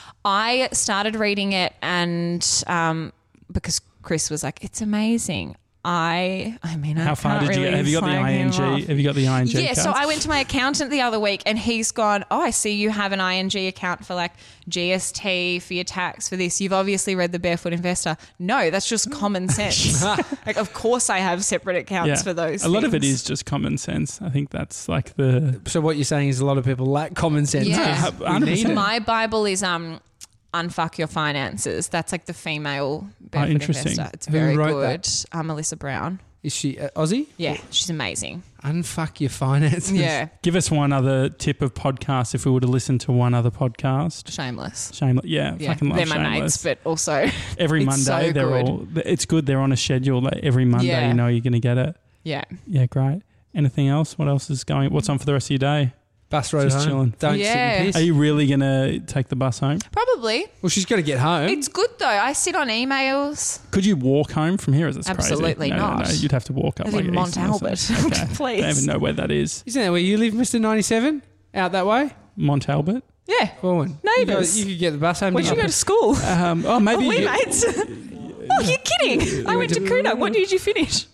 I started reading it, and um, because Chris was like, "It's amazing." I, I mean, I How far can't did you really get? Have you got the slag him I N G? off. Have you got the I N G? Yeah, so cards? I went to my accountant the other week and he's gone, oh, I see you have an I N G account for like G S T, for your tax, for this. You've obviously read The Barefoot Investor. No, that's just common sense. Like, of course I have separate accounts Yeah. for those A lot of it things. is just common sense. I think that's like the So what you're saying is a lot of people lack common sense. Yeah. We one hundred percent. need it. My Bible is um, Unfuck Your Finances. That's like the female Barefoot interesting. Investor. It's Who very wrote good. that? Um, Melissa Brown. Is she uh, Aussie? Yeah, she's amazing. Unfuck your finances. Yeah, Give us one other tip of podcast if we were to listen to one other podcast. shameless. Shameless. Yeah, Yeah, fucking love they're my Shameless. mates, but also, Every it's Monday, so they're good. all. It's good. They're on a schedule. Like every Monday, Yeah. you know you're going to get it. yeah. Yeah, great. Anything else? What else is going? What's on for the rest of your day? Bus ride Just home. chilling. Don't Yeah. sit and piss. Are you really going to take the bus home? Probably. Well, she's got to get home. It's good though. I sit on emails. Could you walk home from here? Is this Absolutely crazy? No, no, not. no. You'd have to walk up I like live in Mont Eastern or Albert. something. Okay. Please. Don't even know where that is. Isn't that where you live, Mister ninety-seven? Out that way? Mont Albert. Yeah. Forward. Neighbours. You, go- you could get the bus home. Where'd you together. go to school? Um, oh, maybe Are we you- mates? Oh, you're kidding. I went to Kuna. What did you finish?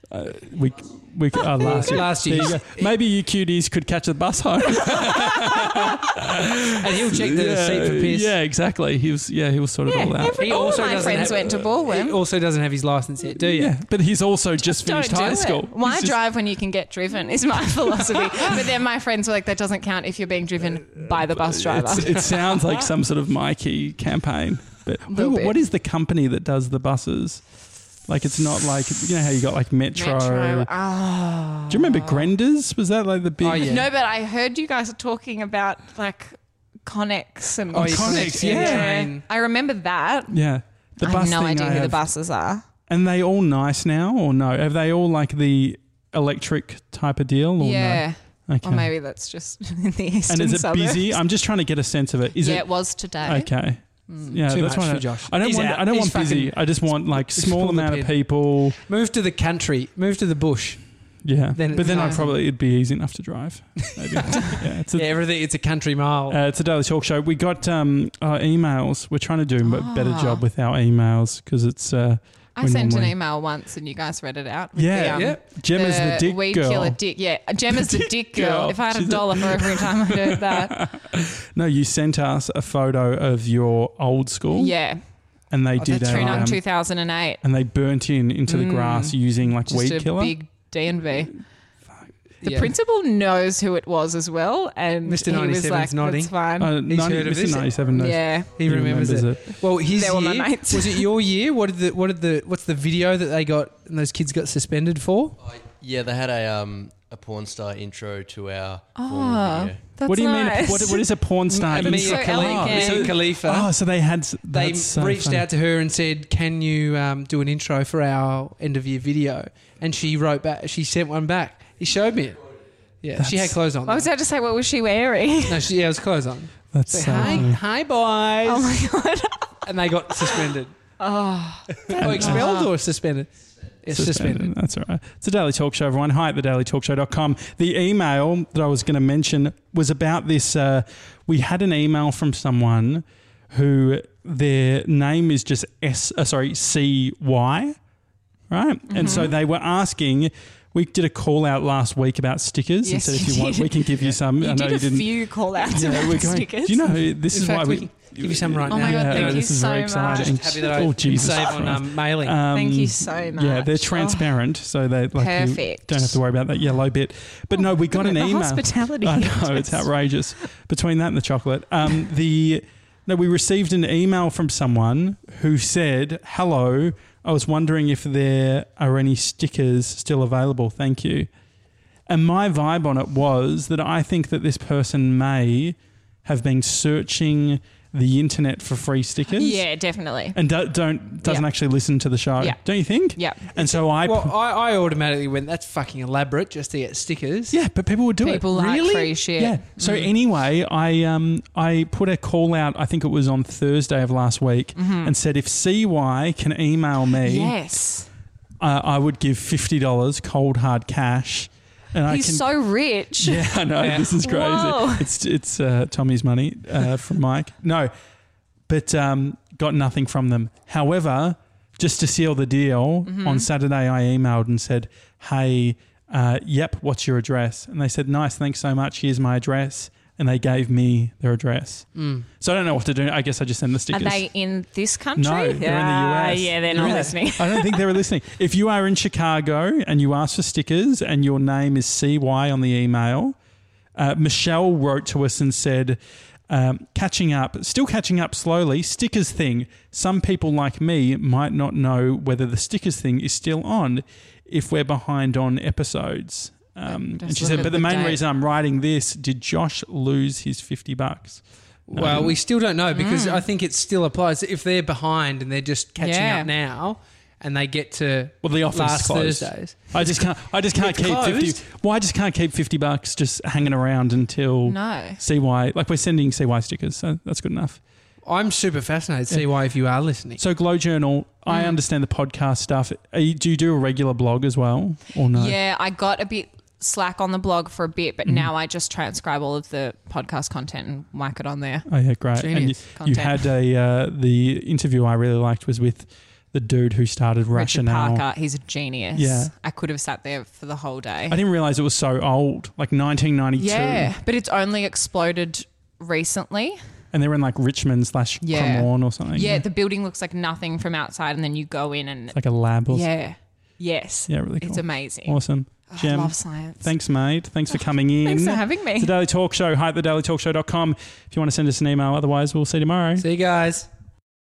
we we oh, last year. Last There year. you go. Maybe you cuties could catch the bus home. And he'll check the yeah, seat for piss. yeah, exactly. He was yeah, he was sort of Yeah, all out. every, He all also my doesn't friends have- went to He Ballwin. also doesn't have his license yet, do you? Yeah, but he's also just Don't finished do high it. school. Why He's just- drive when you can get driven is my philosophy. But then my friends were like, that doesn't count if you're being driven by the bus driver. It's, it sounds like some sort of Mikey campaign. But Little who, bit. what is the company that does the buses? Like it's not like you know how you got like Metro. Metro. Oh. Do you remember Grenders? Was that like the big? Oh, yeah. No, but I heard you guys are talking about like Connex and Oh, you Connex, connect in yeah. train. I remember that. Yeah. The I bus have no thing idea I who the have- buses are. And they all nice now or no? Have they all like the electric type of deal or Yeah. no? Okay. Or maybe that's just in the eastern and is it suburbs. busy? I'm just trying to get a sense of it. Is yeah, it it was today. okay? Yeah, Too that's much why for I, Josh. I don't He's want. out. I don't He's want busy. fucking- I just want like Just small pull the amount pin. of people. Move to the country. Move to the bush. Yeah, Then but it's then I fine. probably it'd be easy enough to drive. Maybe. yeah, it's a, Yeah, everything. It's a country mile. Uh, it's a daily talk show. We got um, our emails. We're trying to do a better Ah. job with our emails because it's. Uh, I we sent normally- an email once and you guys read it out. With Yeah, the, um, yeah. Gemma's the, dick weed girl. killer dick. Yeah, Gemma's the dick girl. girl. If I had a She's a- dollar for every time I heard that. No, you sent us a photo of your old school. Yeah, and they Oh, did that's a, right. Trinoc um, two thousand eight. and they burnt in into the Mm. grass using like Just weed a killer. big D and V. The Yeah. principal knows who it was as well, and Mister he was ninety-seven's like, nodding. "That's fine." Uh, He's ninety, heard of Mister this? ninety-seven knows. yeah, He remembers, it. it. Well, his They were my year mates. was it your year? What did the what did the what's the video that they got and those kids got suspended for? Yeah, they had a um a porn star intro to our Oh, porn video. that's What do you nice. mean? What, what is a porn star? Mia so Khalifa. elegant. Mia Khalifa. Oh, so they had. they that's so reached funny. out to her and said, "Can you um, do an intro for our end of year video?" And she wrote back. She sent one back. He showed me it. Yeah, she had That's- clothes on. I was though. about to say, what was she wearing? No, she yeah, it was clothes on. That's Say, so hi, funny. hi, boys. Oh my god! And they got suspended. Oh, Or expelled or suspended? It's suspended. That's all right. It's a Daily Talk Show, everyone. Hi at the daily talk show dot com. The email that I was going to mention was about this. Uh, we had an email from someone who their name is just S, uh, sorry, C Y, right? And so they were asking, we did a call out last week about stickers Yes, and said if you you want, did. we can give you some. You I know did you a didn't. few call outs Yeah, about we're going, stickers. do you know, this In is fact, why we we. can give you some right Oh now. my God, yeah, thank no, you this is very so much. exciting. Happy that I Oh, can Jesus save on Christ. um, mailing. Um, Thank you so much. Yeah, they're Oh. transparent, so they like you Perfect. don't have to worry about that yellow bit. But no, we got an The email. hospitality. I know, it's outrageous. Between that and the chocolate, um, the no, we received an email from someone who said, "Hello, I was wondering if there are any stickers still available. Thank you." And my vibe on it was that I think that this person may have been searching the internet for free stickers. Yeah, definitely. And do, don't doesn't Yeah. actually listen to the show. Yeah. Don't you think? Yeah. And so I Well, I, I automatically went, that's fucking elaborate just to get stickers. yeah, but people would do People it. like Really? free shit. Yeah. So anyway, I um I put a call out. I think it was on Thursday of last week, and said if C Y can email me, Yes. uh, I would give fifty dollars cold hard cash. And I He's can, so rich. yeah, I know this is crazy. Whoa. It's it's uh, Tommy's money uh, from Mike. No, but um, got nothing from them. However, just to seal the deal, Mm-hmm. on Saturday I emailed and said, "Hey, uh, yep, what's your address?" And they said, "Nice, thanks so much. Here's my address." And they gave me their address. So I don't know what to do. I guess I just send the Are stickers. they in this country? No, they're in the U Ah, S. Yeah, they're not listening. I don't think they were listening. If you are in Chicago and you ask for stickers and your name is C Y on the email, uh, Michelle wrote to us and said, um, catching up, still catching up slowly, stickers thing. Some people like me might not know whether the stickers thing is still on if we're behind on episodes. Um, Just and she look said, at but the the main date. reason I'm writing this, did Josh lose his fifty bucks? No. Well, we still don't know because I think it still applies. If they're behind and they're just catching Yeah. up now and they get to Well, the office last closed. Thursdays. I just can't. I just can't It's keep closed. fifty. Well, I just can't keep fifty bucks just hanging around until No. C Y. Like we're sending C Y stickers, so that's good enough. I'm super fascinated to see why if you are listening. So Glow Journal, I understand the podcast stuff. Are you, do you do a regular blog as well, or no? Yeah, I got a bit slack on the blog for a bit, but now I just transcribe all of the podcast content and whack it on there. Oh yeah, great. And you, Genius you content. had a uh, the interview I really liked was with the dude who started Richard Rationale. Parker, he's a genius. Yeah. I could have sat there for the whole day. I didn't realize it was so old, like nineteen ninety-two. Yeah, but it's only exploded recently. And they were in like Richmond slash Yeah. Cremorne or something. Yeah, the building looks like nothing from outside, and then you go in and It's like a lab or something. yeah, yes, Yeah, really cool. it's amazing. Awesome. Oh, I Jem, love science. thanks, mate. Thanks for coming in. Thanks for having me. It's the Daily Talk Show. Hi at the daily talk show dot com if you want to send us an email. Otherwise, we'll see you tomorrow. See you guys.